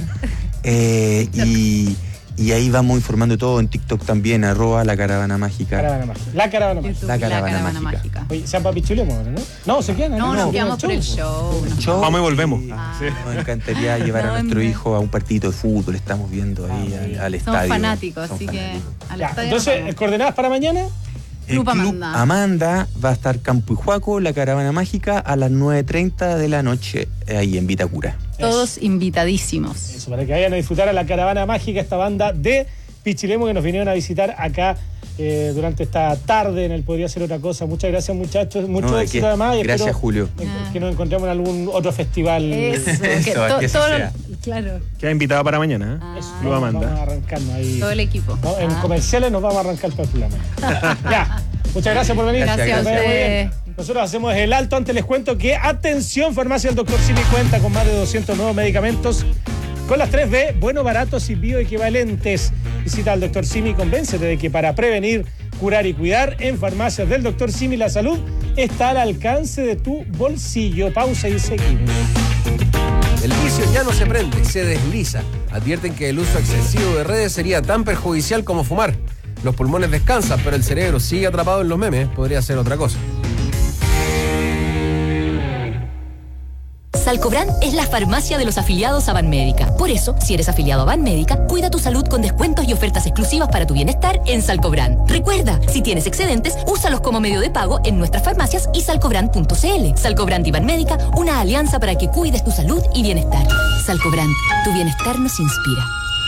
Y ahí vamos informando todo en TikTok también, @lacaravanamágica. La Caravana Mágica. Oye, ¿se van para Pichilemu ahora, no? No, se quedan. No, nos quedamos por el show. Vamos y volvemos. Sí. Nos encantaría llevar a nuestro hijo a un partido de fútbol. Estamos viendo ahí al estadio. Somos fanáticos, así que al estadio. Entonces, ¿coordenadas para mañana? El Club Amanda va a estar Campo Hijuaco, La Caravana Mágica, a las 9:30 de la noche, ahí en Vitacura. Todos invitadísimos. Eso, para que vayan a disfrutar a La Caravana Mágica, esta banda de Pichilemu que nos vinieron a visitar acá durante esta tarde en el Podría Ser Otra Cosa. Muchas gracias, muchachos. Mucho éxito además. Y gracias, Julio. Que nos encontremos en algún otro festival. Claro. Queda invitado para mañana, Lo Amanda. Vamos a arrancarnos ahí. Todo el equipo. ¿No? En comerciales nos vamos a arrancar para el programa. Ya. Muchas gracias por venir. Gracias a ustedes. Nosotros hacemos el alto. Antes les cuento que, atención, Farmacia del Dr. Simi cuenta con más de 200 nuevos medicamentos con las 3B, buenos, baratos y bioequivalentes. Visita al Dr. Simi y convéncete de que para prevenir, curar y cuidar, en Farmacias del Dr. Simi la salud está al alcance de tu bolsillo. Pausa y seguimos. El vicio ya no se prende, se desliza. Advierten que el uso excesivo de redes sería tan perjudicial como fumar. Los pulmones descansan, pero el cerebro sigue atrapado en los memes. Podría ser otra cosa. Salcobrand es la farmacia de los afiliados a Banmédica. Por eso, si eres afiliado a Banmédica, cuida tu salud con descuentos y ofertas exclusivas para tu bienestar en Salcobrand. Recuerda, si tienes excedentes, úsalos como medio de pago en nuestras farmacias y salcobrand.cl. Salcobrand y Banmédica, una alianza para que cuides tu salud y bienestar. Salcobrand, tu bienestar nos inspira.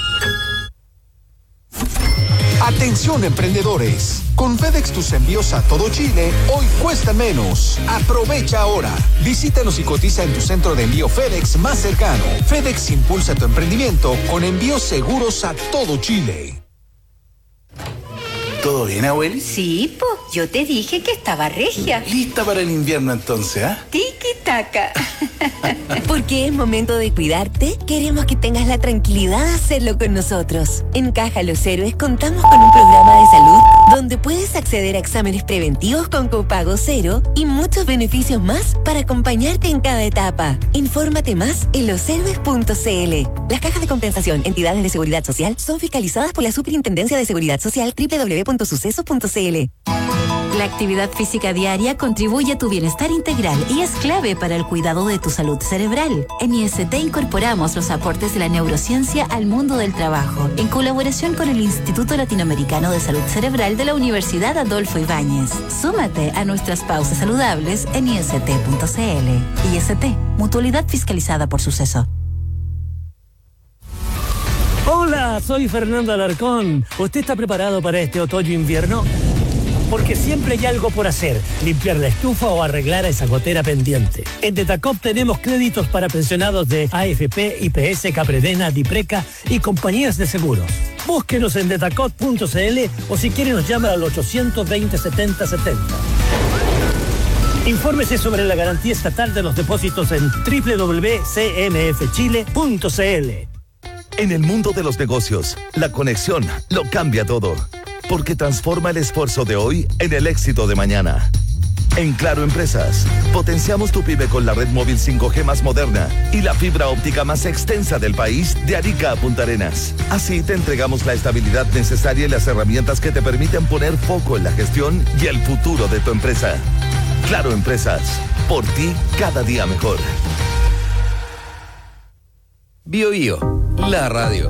Atención emprendedores, con FedEx tus envíos a todo Chile hoy cuestan menos. Aprovecha ahora. Visítanos y cotiza en tu centro de envío FedEx más cercano. FedEx impulsa tu emprendimiento con envíos seguros a todo Chile. ¿Todo bien, abueli? Sí, po. Yo te dije que estaba regia. Lista para el invierno entonces, ¿ah? Tiki-taka. Porque es momento de cuidarte, queremos que tengas la tranquilidad de hacerlo con nosotros. En Caja Los Héroes contamos con un programa de salud donde puedes acceder a exámenes preventivos con copago cero y muchos beneficios más para acompañarte en cada etapa. Infórmate más en loshéroes.cl. Las cajas de compensación, entidades de seguridad social, son fiscalizadas por la Superintendencia de Seguridad Social www.suceso.cl. La actividad física diaria contribuye a tu bienestar integral y es clave para el cuidado de tu salud cerebral. En IST incorporamos los aportes de la neurociencia al mundo del trabajo, en colaboración con el Instituto Latinoamericano de Salud Cerebral de la Universidad Adolfo Ibáñez. Súmate a nuestras pausas saludables en ist.cl. IST, mutualidad fiscalizada por Suceso. Hola, soy Fernando Alarcón. ¿Usted está preparado para este otoño-invierno? Porque siempre hay algo por hacer, limpiar la estufa o arreglar esa gotera pendiente. En Detacop tenemos créditos para pensionados de AFP, IPS, Capredena, Dipreca y compañías de seguros. Búsquenos en detacop.cl o si quiere nos llama al 820-7070. Infórmese sobre la garantía estatal de los depósitos en www.cmfchile.cl. En el mundo de los negocios, la conexión lo cambia todo. Porque transforma el esfuerzo de hoy en el éxito de mañana. En Claro Empresas, potenciamos tu pyme con la red móvil 5G más moderna y la fibra óptica más extensa del país de Arica a Punta Arenas. Así te entregamos la estabilidad necesaria y las herramientas que te permiten poner foco en la gestión y el futuro de tu empresa. Claro Empresas, por ti cada día mejor. Bio Bio, la radio.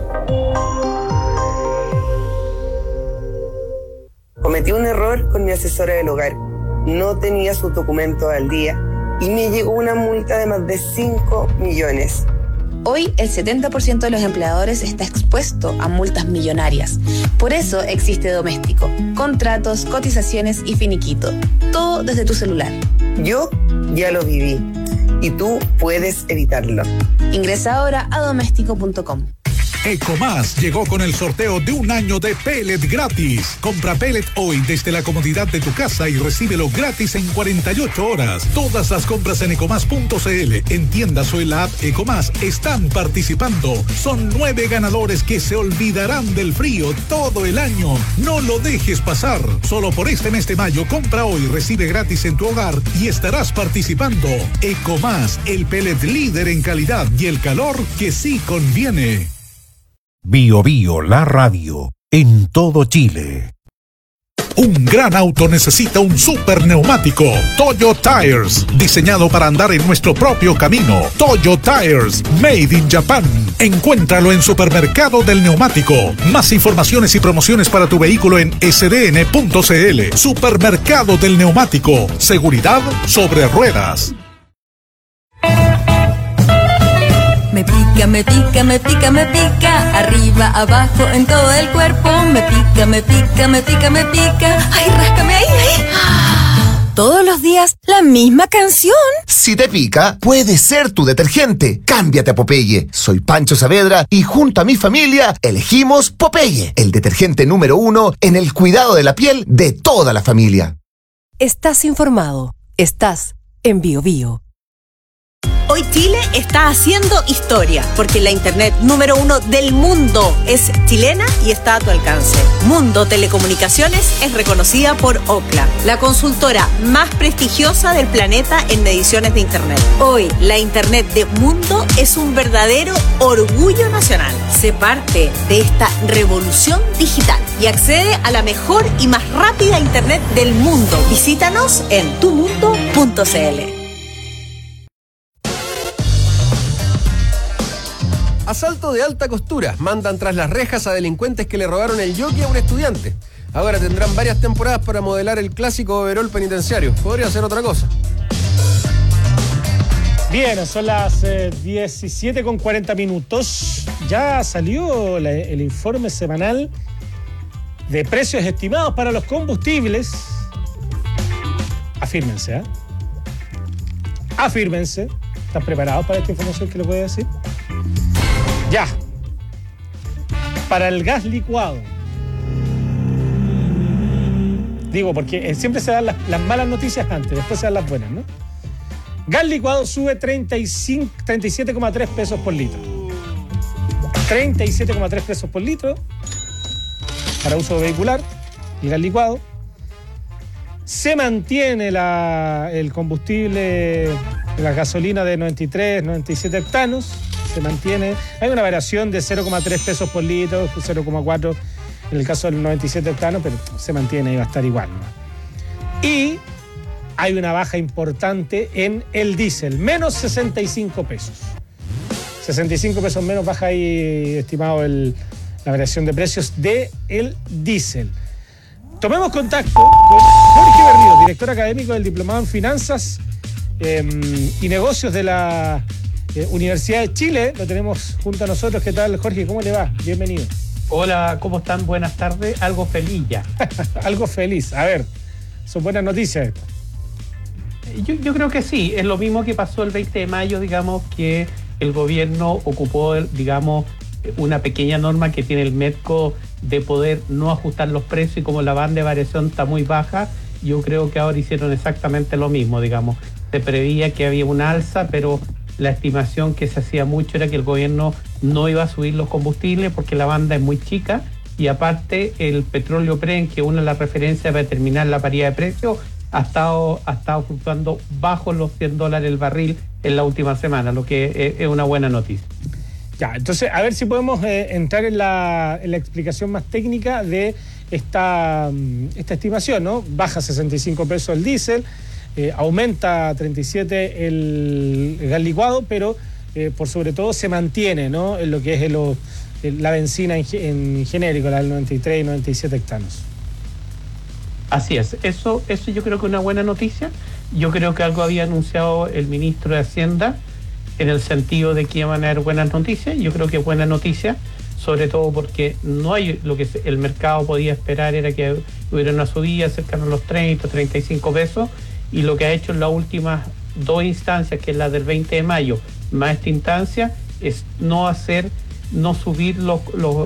Cometí un error con mi asesora del hogar. No tenía sus documentos al día y me llegó una multa de más de 5 millones. Hoy el 70% de los empleadores está expuesto a multas millonarias. Por eso existe Doméstico. Contratos, cotizaciones y finiquito. Todo desde tu celular. Yo ya lo viví y tú puedes evitarlo. Ingresa ahora a doméstico.com. Ecomás llegó con el sorteo de un año de pellet gratis. Compra pellet hoy desde la comodidad de tu casa y recíbelo gratis en 48 horas. Todas las compras en ecomás.cl, en tiendas o en la app Ecomás están participando. Son 9 ganadores que se olvidarán del frío todo el año. No lo dejes pasar. Solo por este mes de mayo, compra hoy, recibe gratis en tu hogar y estarás participando. Ecomás, el pellet líder en calidad y el calor que sí conviene. Bio Bio, la radio, en todo Chile. Un gran auto necesita un super neumático. Toyo Tires, diseñado para andar en nuestro propio camino. Toyo Tires, made in Japan. Encuéntralo en Supermercado del Neumático. Más informaciones y promociones para tu vehículo en sdn.cl. Supermercado del Neumático. Seguridad sobre ruedas. Me pica, me pica, me pica, me pica. Arriba, abajo, en todo el cuerpo. Me pica, me pica, me pica, me pica. Ay, ráscame ahí, ahí. Todos los días, la misma canción. Si te pica, puede ser tu detergente. Cámbiate a Popeye. Soy Pancho Saavedra y junto a mi familia elegimos Popeye, el detergente número 1 en el cuidado de la piel de toda la familia. Estás informado. Estás en Bio Bio. Hoy Chile está haciendo historia, porque la internet número 1 del mundo es chilena y está a tu alcance. Mundo Telecomunicaciones es reconocida por Ookla, la consultora más prestigiosa del planeta en mediciones de internet. Hoy, la internet de Mundo es un verdadero orgullo nacional. Sé parte de esta revolución digital y accede a la mejor y más rápida internet del mundo. Visítanos en tumundo.cl. Asalto de alta costura. Mandan tras las rejas a delincuentes que le robaron el jockey a un estudiante. Ahora tendrán varias temporadas para modelar el clásico overol penitenciario. Podría ser otra cosa. Bien, son las 17:40. Ya salió el informe semanal de precios estimados para los combustibles. Afírmense, ¿eh? Afírmense. ¿Están preparados para esta información que les voy a decir? Ya. Para el gas licuado. Digo, porque siempre se dan las malas noticias antes, después se dan las buenas, ¿no? Gas licuado sube 37,3 pesos por litro. 37,3 pesos por litro para uso vehicular, el gas licuado. Se mantiene el combustible, la gasolina de 93, 97 octanos. Se mantiene. Hay una variación de 0,3 pesos por litro, 0,4 en el caso del 97 octanos, pero se mantiene y va a estar igual, ¿no? Y hay una baja importante en el diésel, menos 65 pesos. 65 pesos menos baja ahí, estimado, la variación de precios del diésel. Tomemos contacto con Jorge Berrío, director académico del Diplomado en Finanzas y Negocios de la Universidad de Chile. Lo tenemos junto a nosotros. ¿Qué tal, Jorge? ¿Cómo le va? Bienvenido. Hola, ¿cómo están? Buenas tardes. Algo feliz ya. Algo feliz. A ver, son buenas noticias estas. Yo creo que sí. Es lo mismo que pasó el 20 de mayo, digamos, que el gobierno ocupó, digamos, una pequeña norma que tiene el MEDCO de poder no ajustar los precios, y como la banda de variación está muy baja, yo creo que ahora hicieron exactamente lo mismo, digamos. Se preveía que había una alza, pero la estimación que se hacía mucho era que el gobierno no iba a subir los combustibles porque la banda es muy chica, y aparte el petróleo Brent, que es una de las referencias para determinar la paridad de precios, ha estado fluctuando bajo los $100 el barril en la última semana, lo que es una buena noticia. Ya, entonces, a ver si podemos entrar en la explicación más técnica de esta estimación, ¿no? Baja 65 pesos el diésel, aumenta 37 el gas licuado, pero por sobre todo se mantiene, ¿no?, en lo que es la benzina en genérico, la del 93 y 97 octanos. Así es, eso yo creo que es una buena noticia. Yo creo que algo había anunciado el ministro de Hacienda en el sentido de que iban a haber buenas noticias. Yo creo que es buena noticia, sobre todo porque no hay lo que el mercado podía esperar, era que hubiera una subida cercana a los 30, 35 pesos, y lo que ha hecho en las últimas dos instancias, que es la del 20 de mayo, más esta instancia, es no subir los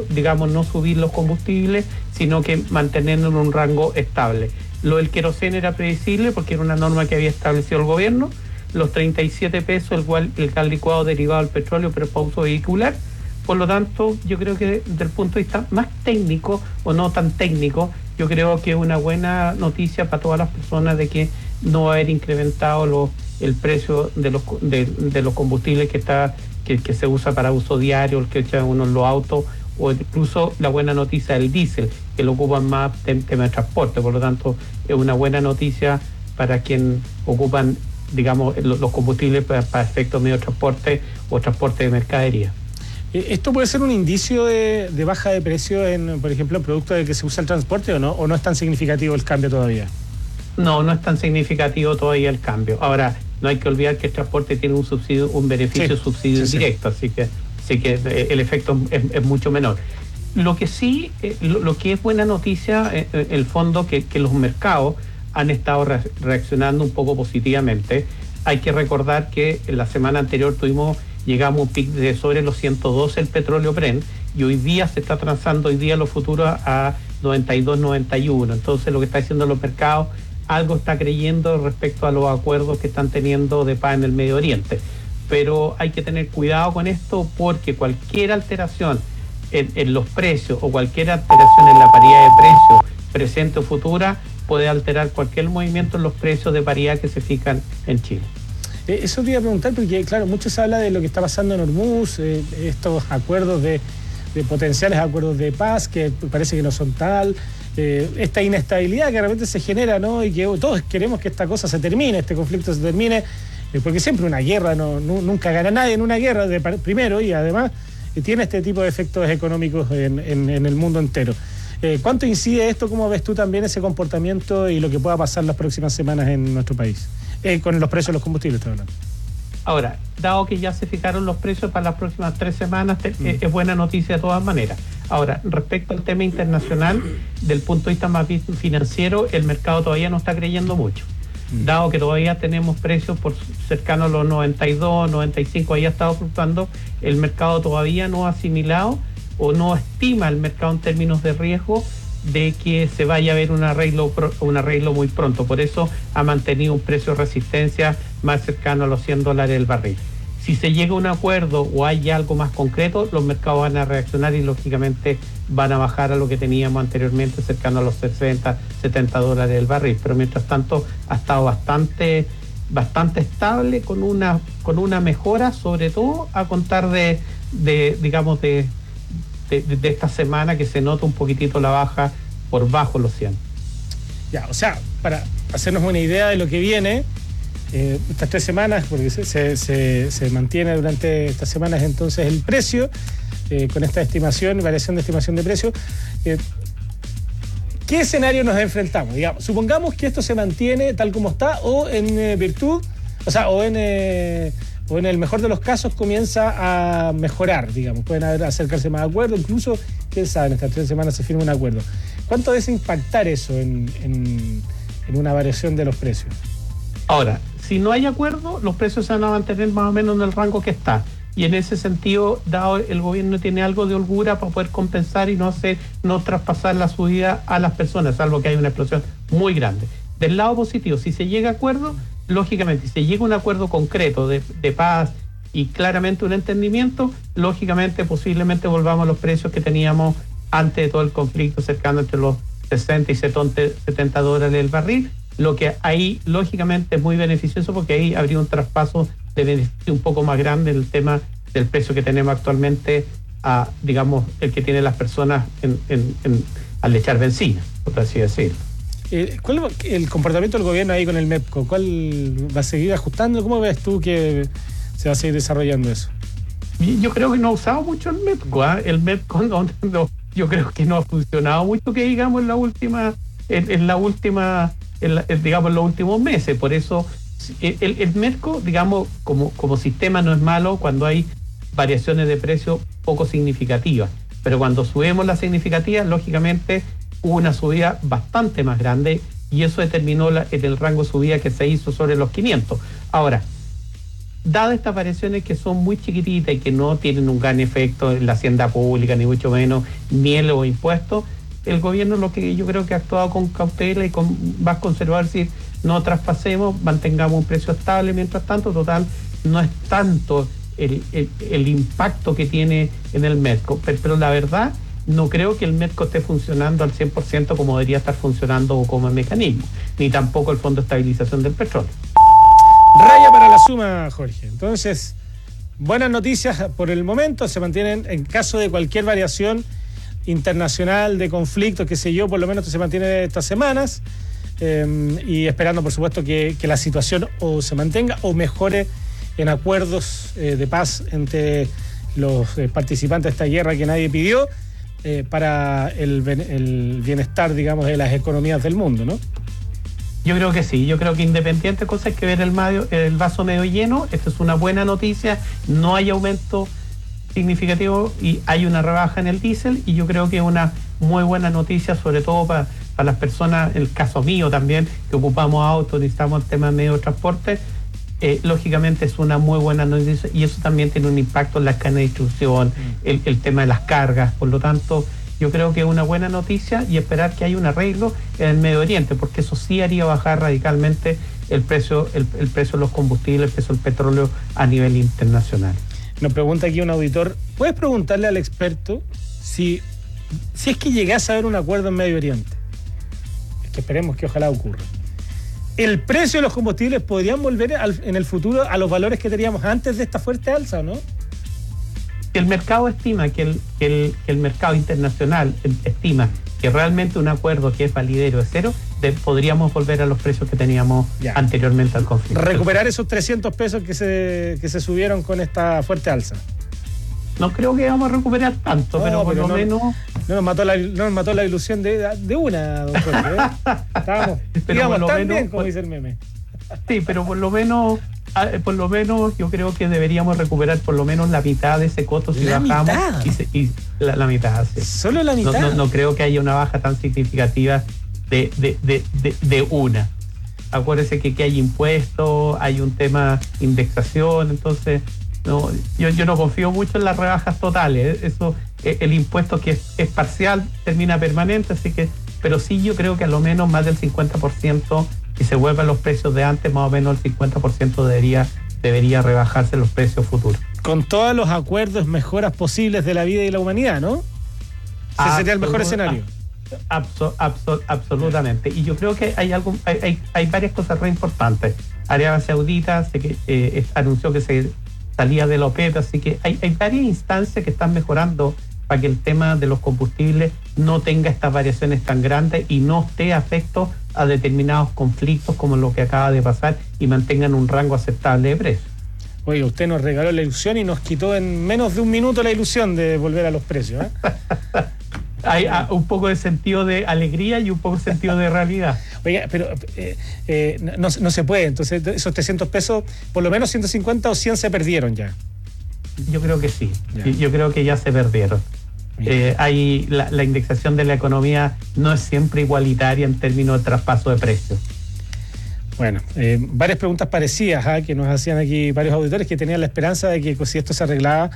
combustibles, sino que mantenerlo en un rango estable. Lo del queroseno era predecible porque era una norma que había establecido el gobierno. Los 37 pesos, el gas licuado derivado del petróleo, pero para uso vehicular. Por lo tanto, yo creo que desde el punto de vista más técnico, o no tan técnico, yo creo que es una buena noticia para todas las personas de que no va a haber incrementado el precio de los combustibles que se usa para uso diario, el que echan uno en los autos, o incluso la buena noticia del diésel, que lo ocupan más en tema de transporte. Por lo tanto, es una buena noticia para quien ocupan, digamos, los combustibles para efectos medio de transporte o transporte de mercadería. ¿Esto puede ser un indicio de baja de precio por ejemplo, en productos de que se usa el transporte, o no es tan significativo el cambio todavía? No es tan significativo todavía el cambio. Ahora, no hay que olvidar que el transporte tiene un beneficio subsidio indirecto, así que el efecto es mucho menor. Lo que sí, lo que es buena noticia, el fondo, que los mercados han estado reaccionando un poco positivamente. Hay que recordar que en la semana anterior llegamos a un pic de sobre los 112 el petróleo Brent, y hoy día se está transando los futuros a 92, 91. Entonces, lo que está haciendo los mercados, algo está creyendo respecto a los acuerdos que están teniendo de paz en el Medio Oriente. Pero hay que tener cuidado con esto, porque cualquier alteración en los precios o cualquier alteración en la paridad de precios presente o futura puede alterar cualquier movimiento en los precios de paridad que se fijan en Chile. Eso te iba a preguntar, porque claro, mucho se habla de lo que está pasando en Hormuz, estos acuerdos de potenciales acuerdos de paz que parece que no son tal, esta inestabilidad que de repente se genera, ¿no? Y que todos queremos que esta cosa se termine, este conflicto se termine, porque siempre una guerra, nunca gana nadie en una guerra, primero, y además tiene este tipo de efectos económicos en el mundo entero. ¿Cuánto incide esto? ¿Cómo ves tú también ese comportamiento y lo que pueda pasar las próximas semanas en nuestro país? Con los precios de los combustibles, estoy hablando. Ahora, dado que ya se fijaron los precios para las próximas 3 semanas, es buena noticia de todas maneras. Ahora, respecto al tema internacional, del punto de vista más bien financiero, el mercado todavía no está creyendo mucho. Dado que todavía tenemos precios por cercano a los 92, 95, ahí ha estado fluctuando, el mercado todavía no ha asimilado o no estima el mercado en términos de riesgo de que se vaya a ver un arreglo muy pronto. Por eso ha mantenido un precio de resistencia más cercano a los $100 el barril. Si se llega a un acuerdo o hay algo más concreto, los mercados van a reaccionar y lógicamente van a bajar a lo que teníamos anteriormente, cercano a los $60-70 el barril. Pero mientras tanto ha estado bastante estable, con una mejora, sobre todo a contar de esta semana, que se nota un poquitito la baja por bajo los 100. Ya, o sea, para hacernos una idea de lo que viene, estas 3 semanas, porque se mantiene durante estas semanas entonces el precio, con esta variación de estimación de precio, ¿qué escenario nos enfrentamos? Digamos, supongamos que esto se mantiene tal como está, o en virtud, o en el mejor de los casos comienza a mejorar, digamos, pueden acercarse más a acuerdo, incluso, quién sabe, en estas 3 semanas se firma un acuerdo. ¿Cuánto debe impactar eso en una variación de los precios? Ahora, si no hay acuerdo, los precios se van a mantener más o menos en el rango que está. Y en ese sentido, dado el gobierno tiene algo de holgura para poder compensar y no traspasar la subida a las personas, salvo que hay una explosión muy grande. Del lado positivo, si se llega a acuerdo, lógicamente, si se llega a un acuerdo concreto de paz y claramente un entendimiento, lógicamente, posiblemente volvamos a los precios que teníamos antes de todo el conflicto, cercano entre los $60 y $70 el barril, lo que ahí, lógicamente, es muy beneficioso, porque ahí habría un traspaso de beneficio un poco más grande en el tema del precio que tenemos actualmente a, digamos, el que tienen las personas al echar benzina, por así decirlo. ¿Cuál es el comportamiento del gobierno ahí con el MEPCO? ¿Cuál va a seguir ajustando? ¿Cómo ves tú que se va a seguir desarrollando eso? Yo creo que no ha usado mucho el MEPCO. El MEPCO yo creo que no ha funcionado mucho, que digamos, en los últimos meses. Por eso el MEPCO, digamos, como sistema no es malo cuando hay variaciones de precio poco significativas, pero cuando subimos las significativas, lógicamente hubo una subida bastante más grande y eso determinó en el rango de subida que se hizo sobre los 500. Ahora, dadas estas variaciones que son muy chiquititas y que no tienen un gran efecto en la hacienda pública, ni mucho menos, ni en los impuestos, el gobierno, lo que yo creo que ha actuado con cautela y con más conservador, es decir, no traspasemos, mantengamos un precio estable, mientras tanto, total, no es tanto el impacto que tiene en el MEPCO, pero la verdad, no creo que el MEPCO esté funcionando al 100% como debería estar funcionando o como mecanismo, ni tampoco el Fondo de Estabilización del Petróleo. Raya para la suma, Jorge. Entonces, buenas noticias por el momento, se mantienen en caso de cualquier variación internacional de conflicto, qué sé yo, por lo menos se mantiene estas semanas, y esperando, por supuesto, que la situación o se mantenga o mejore en acuerdos de paz entre los participantes de esta guerra que nadie pidió, para el bienestar, digamos, de las economías del mundo, ¿no? Yo creo que sí, yo creo que independiente de cosas, hay que ver el vaso medio lleno. Esta es una buena noticia, no hay aumento significativo y hay una rebaja en el diésel, y yo creo que es una muy buena noticia, sobre todo para las personas, en el caso mío también, que ocupamos autos, necesitamos el tema de medio de transporte. Lógicamente es una muy buena noticia y eso también tiene un impacto en la cadena de distribución, el tema de las cargas. Por lo tanto, yo creo que es una buena noticia y esperar que haya un arreglo en el Medio Oriente, porque eso sí haría bajar radicalmente el precio de los combustibles, el precio del petróleo a nivel internacional. Nos pregunta aquí un auditor, ¿puedes preguntarle al experto si es que llegase a haber un acuerdo en Medio Oriente? Es que esperemos que ojalá ocurra. ¿El precio de los combustibles podrían volver en el futuro a los valores que teníamos antes de esta fuerte alza, o no? El mercado estima que el mercado internacional estima que realmente un acuerdo que es validero es cero, podríamos volver a los precios que teníamos anteriormente al conflicto. Recuperar esos 300 pesos que se subieron con esta fuerte alza. no creo que vamos a recuperar tanto, pero por lo menos... No nos mató la ilusión de una, don Jorge, ¿eh? Íbamos tan menos, bien, como dice el meme. Sí, pero por lo menos yo creo que deberíamos recuperar por lo menos la mitad de ese costo si bajamos. Y la mitad, sí. ¿Solo la mitad? No creo que haya una baja tan significativa de una. Acuérdese que hay impuestos, hay un tema indexación, entonces no, yo no confío mucho en las rebajas totales. Eso, el impuesto que es parcial termina permanente, así que, pero sí yo creo que a lo menos más del 50%, si se vuelven los precios de antes, más o menos el 50% debería rebajarse los precios futuros. Con todos los acuerdos, mejoras posibles de la vida y la humanidad, ¿no? Ese sería el mejor escenario. Absolutamente. Y yo creo que hay varias cosas re importantes. Arabia Saudita anunció que se salía de la OPEP, así que hay varias instancias que están mejorando para que el tema de los combustibles no tenga estas variaciones tan grandes y no esté afecto a determinados conflictos como lo que acaba de pasar y mantengan un rango aceptable de precios. Oye, usted nos regaló la ilusión y nos quitó en menos de un minuto la ilusión de volver a los precios, ¿eh? Hay un poco de sentido de alegría y un poco de sentido de realidad. Oiga, pero no se puede. Entonces, esos 300 pesos, por lo menos 150 o 100 se perdieron ya. Yo creo que sí. Yo creo que ya se perdieron. La indexación de la economía no es siempre igualitaria en términos de traspaso de precios. Bueno, varias preguntas parecidas que nos hacían aquí varios auditores que tenían la esperanza de que si esto se arreglaba,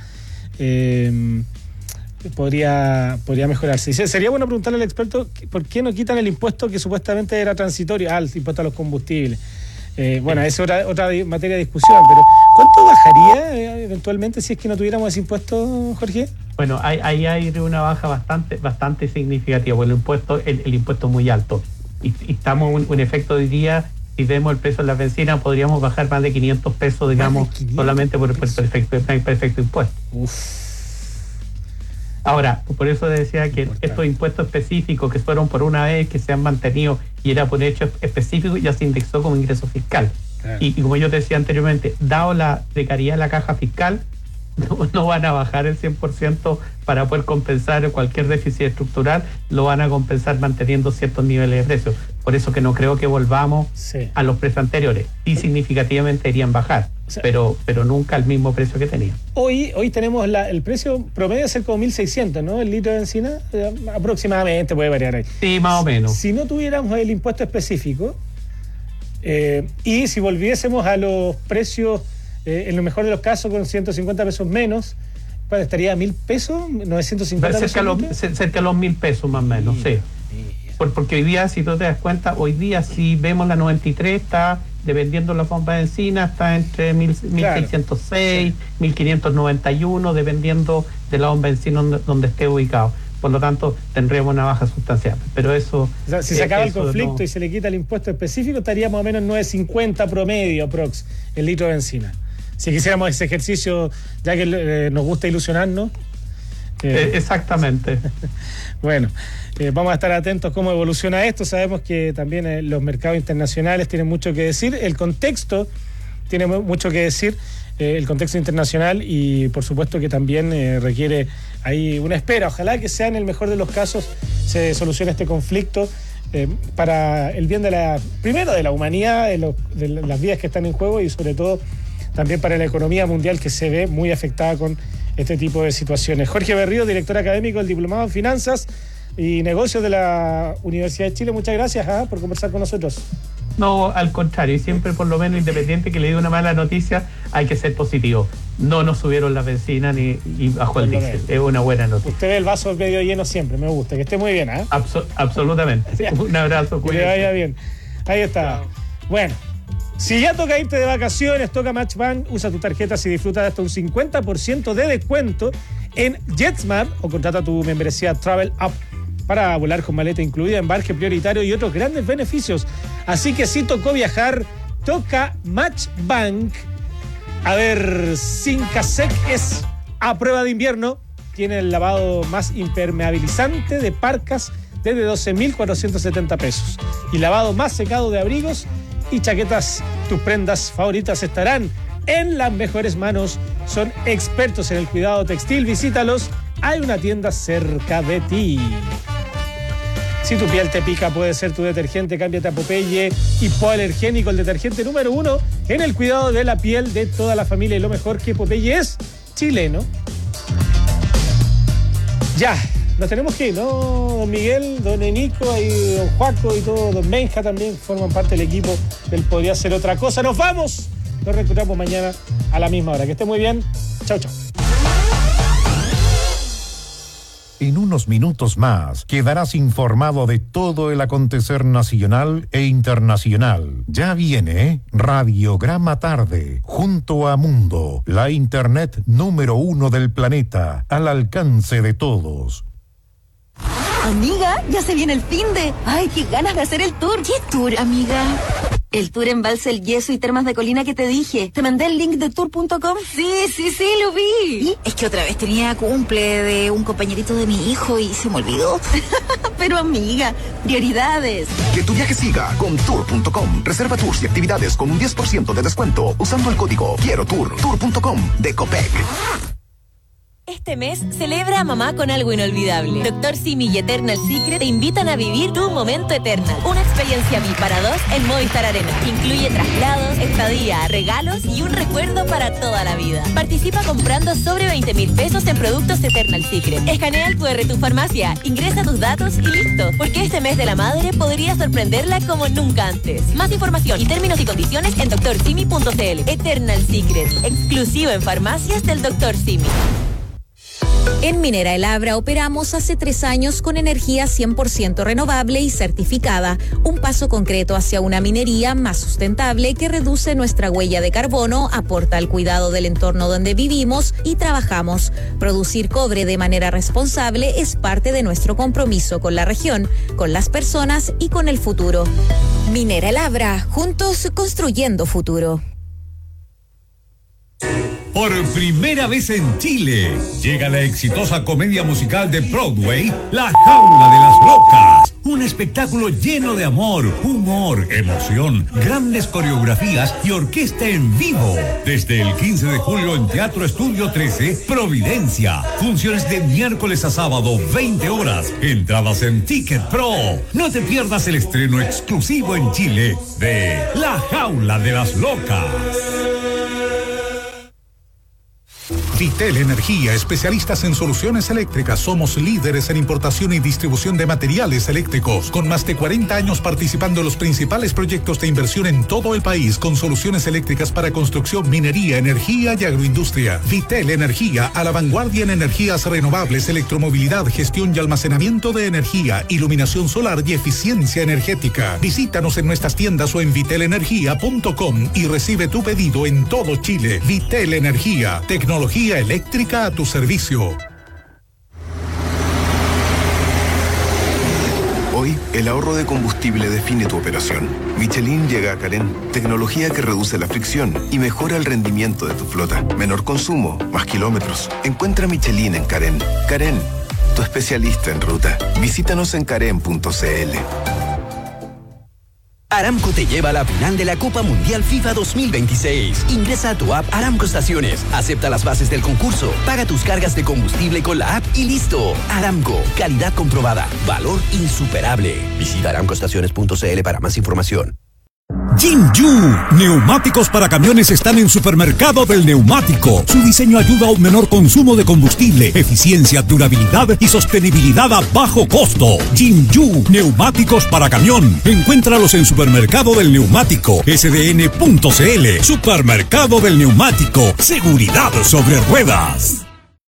podría mejorarse. Sería bueno preguntarle al experto por qué no quitan el impuesto que supuestamente era transitorio, el impuesto a los combustibles. Bueno, esa es otra materia de discusión, pero ¿cuánto bajaría eventualmente si es que no tuviéramos ese impuesto, Jorge? Bueno, ahí hay una baja bastante significativa, porque el impuesto es muy alto. Y estamos en un efecto de día, si vemos el precio de la benzina, podríamos bajar más de 500 pesos, digamos, 500 solamente por el perfecto impuesto. Ahora, por eso decía que estos impuestos específicos que fueron por una vez, que se han mantenido y era por hecho específico, ya se indexó como ingreso fiscal. Claro. Y como yo te decía anteriormente, dado la precariedad de la caja fiscal, no van a bajar el 100% para poder compensar cualquier déficit estructural, lo van a compensar manteniendo ciertos niveles de precios. Por eso que no creo que volvamos a los precios anteriores. Y significativamente irían bajar, pero nunca al mismo precio que tenían. Hoy tenemos el precio promedio es como 1.600, ¿no? El litro de benzina, aproximadamente, puede variar ahí. Sí, más o menos. Si no tuviéramos el impuesto específico, y si volviésemos a los precios, en lo mejor de los casos, con 150 pesos menos, pues estaría a 1.000 pesos, 950 pesos. Cerca de los 1.000 pesos más o menos, sí. Porque hoy día, si tú te das cuenta, hoy día si vemos la 93, está, dependiendo de la bomba de benzina, está entre 1.606, 1.591, dependiendo de la bomba de benzina donde esté ubicado. Por lo tanto, tendríamos una baja sustancial. Pero eso... O sea, si se acaba el conflicto y se le quita el impuesto específico, estaría más o menos 9.50 promedio, aprox, el litro de benzina. Si quisiéramos ese ejercicio, ya que nos gusta ilusionarnos. Exactamente. Bueno, vamos a estar atentos cómo evoluciona esto. Sabemos que también los mercados internacionales tienen mucho que decir. El contexto tiene mucho que decir, el contexto internacional, y por supuesto que también requiere ahí una espera. Ojalá que sea en el mejor de los casos se solucione este conflicto para el bien primero de la humanidad, de las vidas que están en juego, y sobre todo también para la economía mundial, que se ve muy afectada con este tipo de situaciones. Jorge Berrío, director académico del Diplomado en Finanzas y Negocios de la Universidad de Chile, muchas gracias por conversar con nosotros. No, al contrario, y siempre, por lo menos, independiente que le diga una mala noticia, hay que ser positivo. No nos subieron la benzina y bajó el diésel. Es una buena noticia. Usted ve el vaso medio lleno siempre, me gusta. Que esté muy bien, absolutamente. Un abrazo. Que le vaya bien. Ahí está. Chao. Bueno, si ya toca irte de vacaciones, toca Matchbank, usa tu tarjeta y disfruta de hasta un 50% de descuento en JetSmart o contrata tu membresía Travel Up para volar con maleta incluida, embarque prioritario y otros grandes beneficios. Así que si tocó viajar, toca Matchbank. A ver, Sincasec es a prueba de invierno. Tiene el lavado más impermeabilizante de parcas desde 12.470 pesos. Y lavado más secado de abrigos y chaquetas. Tus prendas favoritas estarán en las mejores manos. son expertos en el cuidado textil. Visítalos, hay una tienda cerca de ti. Si tu piel te pica, puede ser tu detergente. Cámbiate a Popeye Hipoalergénico, el detergente número 1 en el cuidado de la piel de toda la familia. Y lo mejor que Popeye es chileno. Ya, nos tenemos que ir, ¿no? Don Miguel, don Enico, y don Juaco y todo, don Benja también forman parte del equipo del Podría Ser Otra Cosa. ¡Nos vamos! Nos reencontramos mañana a la misma hora. Que esté muy bien. Chau, chau. En unos minutos más quedarás informado de todo el acontecer nacional e internacional. Ya viene Radiograma Tarde, junto a Mundo, la internet número 1 del planeta, al alcance de todos. Amiga, ya se viene el finde. Ay, qué ganas de hacer el tour. ¿Qué tour, amiga? El tour Embalse El Yeso y Termas de Colina que te dije. ¿Te mandé el link de tour.com? Sí, lo vi. ¿Y? Es que otra vez tenía cumple de un compañerito de mi hijo y se me olvidó. Pero amiga, prioridades. Que tu viaje siga con tour.com. Reserva tours y actividades con un 10% de descuento usando el código Quiero Tour. Tour.com de Copec. Este mes celebra a mamá con algo inolvidable. Dr. Simi y Eternal Secret te invitan a vivir tu momento Eternal. Una experiencia VIP para 2 en Movistar Arena. Incluye traslados, estadía, regalos y un recuerdo para toda la vida. Participa comprando sobre 20,000 pesos en productos Eternal Secret. Escanea el QR tu farmacia, ingresa tus datos y listo. Porque este mes de la madre podría sorprenderla como nunca antes. Más información y términos y condiciones en drsimi.cl. Eternal Secret, exclusivo en farmacias del Dr. Simi. En Minera El Abra operamos hace 3 años con energía 100% renovable y certificada, un paso concreto hacia una minería más sustentable que reduce nuestra huella de carbono, aporta al cuidado del entorno donde vivimos y trabajamos. Producir cobre de manera responsable es parte de nuestro compromiso con la región, con las personas y con el futuro. Minera El Abra, juntos construyendo futuro. Por primera vez en Chile, llega la exitosa comedia musical de Broadway, La Jaula de las Locas. Un espectáculo lleno de amor, humor, emoción, grandes coreografías y orquesta en vivo. Desde el 15 de julio en Teatro Estudio 13, Providencia. Funciones de miércoles a sábado, 20 horas. Entradas en Ticket Pro. No te pierdas el estreno exclusivo en Chile de La Jaula de las Locas. Vitel Energía, especialistas en soluciones eléctricas. Somos líderes en importación y distribución de materiales eléctricos. Con más de 40 años participando en los principales proyectos de inversión en todo el país, con soluciones eléctricas para construcción, minería, energía y agroindustria. Vitel Energía, a la vanguardia en energías renovables, electromovilidad, gestión y almacenamiento de energía, iluminación solar y eficiencia energética. Visítanos en nuestras tiendas o en vitelenergia.com y recibe tu pedido en todo Chile. Vitel Energía, tecnología eléctrica a tu servicio. Hoy, el ahorro de combustible define tu operación. Michelin llega a Carén, tecnología que reduce la fricción y mejora el rendimiento de tu flota. Menor consumo, más kilómetros. Encuentra Michelin en Carén. Carén, tu especialista en ruta. Visítanos en carén.cl. Aramco te lleva a la final de la Copa Mundial FIFA 2026. Ingresa a tu app Aramco Estaciones, acepta las bases del concurso, paga tus cargas de combustible con la app y listo. Aramco, calidad comprobada, valor insuperable. Visita aramcoestaciones.cl para más información. Jinju, neumáticos para camiones están en Supermercado del Neumático. Su diseño ayuda a un menor consumo de combustible, eficiencia, durabilidad y sostenibilidad a bajo costo. Jinju, neumáticos para camión. Encuéntralos en Supermercado del Neumático, sdn.cl. Supermercado del Neumático, seguridad sobre ruedas.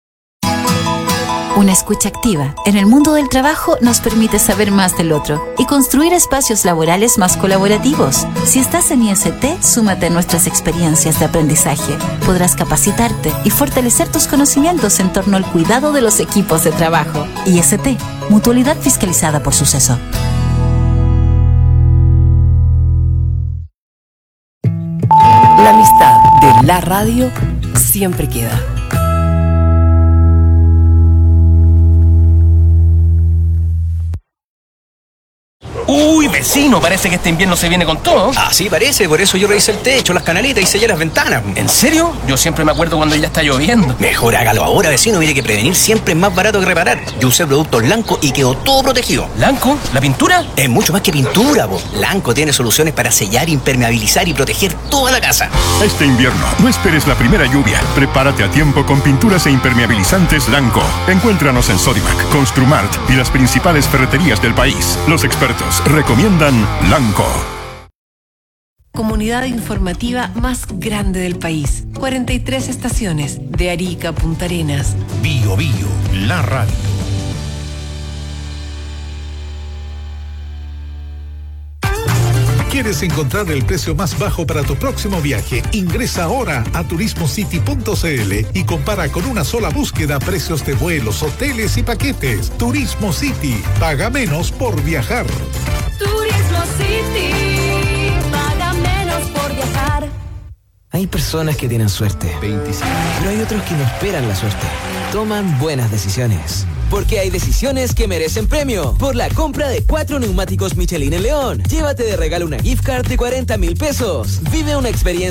Una escucha activa en el mundo del trabajo nos permite saber más del otro y construir espacios laborales más colaborativos. Si estás en IST, súmate a nuestras experiencias de aprendizaje. Podrás capacitarte y fortalecer tus conocimientos en torno al cuidado de los equipos de trabajo. IST, Mutualidad fiscalizada por Suceso. La amistad de la radio siempre queda. Uy, vecino, parece que este invierno se viene con todo. Ah, sí, parece. Por eso yo revisé el techo, las canaletas y sellé las ventanas. ¿En serio? Yo siempre me acuerdo cuando ya está lloviendo. Mejor hágalo ahora, vecino. Mire que prevenir siempre es más barato que reparar. Yo usé productos Lanco y quedó todo protegido. ¿Lanco? ¿La pintura? Es mucho más que pintura, po. Lanco tiene soluciones para sellar, impermeabilizar y proteger toda la casa. Este invierno, no esperes la primera lluvia. Prepárate a tiempo con pinturas e impermeabilizantes Lanco. Encuéntranos en Sodimac, Construmart y las principales ferreterías del país. Los expertos recomiendan Lanco. Comunidad informativa más grande del país. 43 estaciones, de Arica a Punta Arenas. Bio Bio, la radio. ¿Quieres encontrar el precio más bajo para tu próximo viaje? Ingresa ahora a turismocity.cl y compara con una sola búsqueda precios de vuelos, hoteles y paquetes. Turismo City. Paga menos por viajar. Turismo City. Paga menos por viajar. Hay personas que tienen suerte, pero hay otros que no esperan la suerte. Toman buenas decisiones. Porque hay decisiones que merecen premio. Por la compra de 4 neumáticos Michelin en León, llévate de regalo una gift card de 40,000 pesos. Vive una experiencia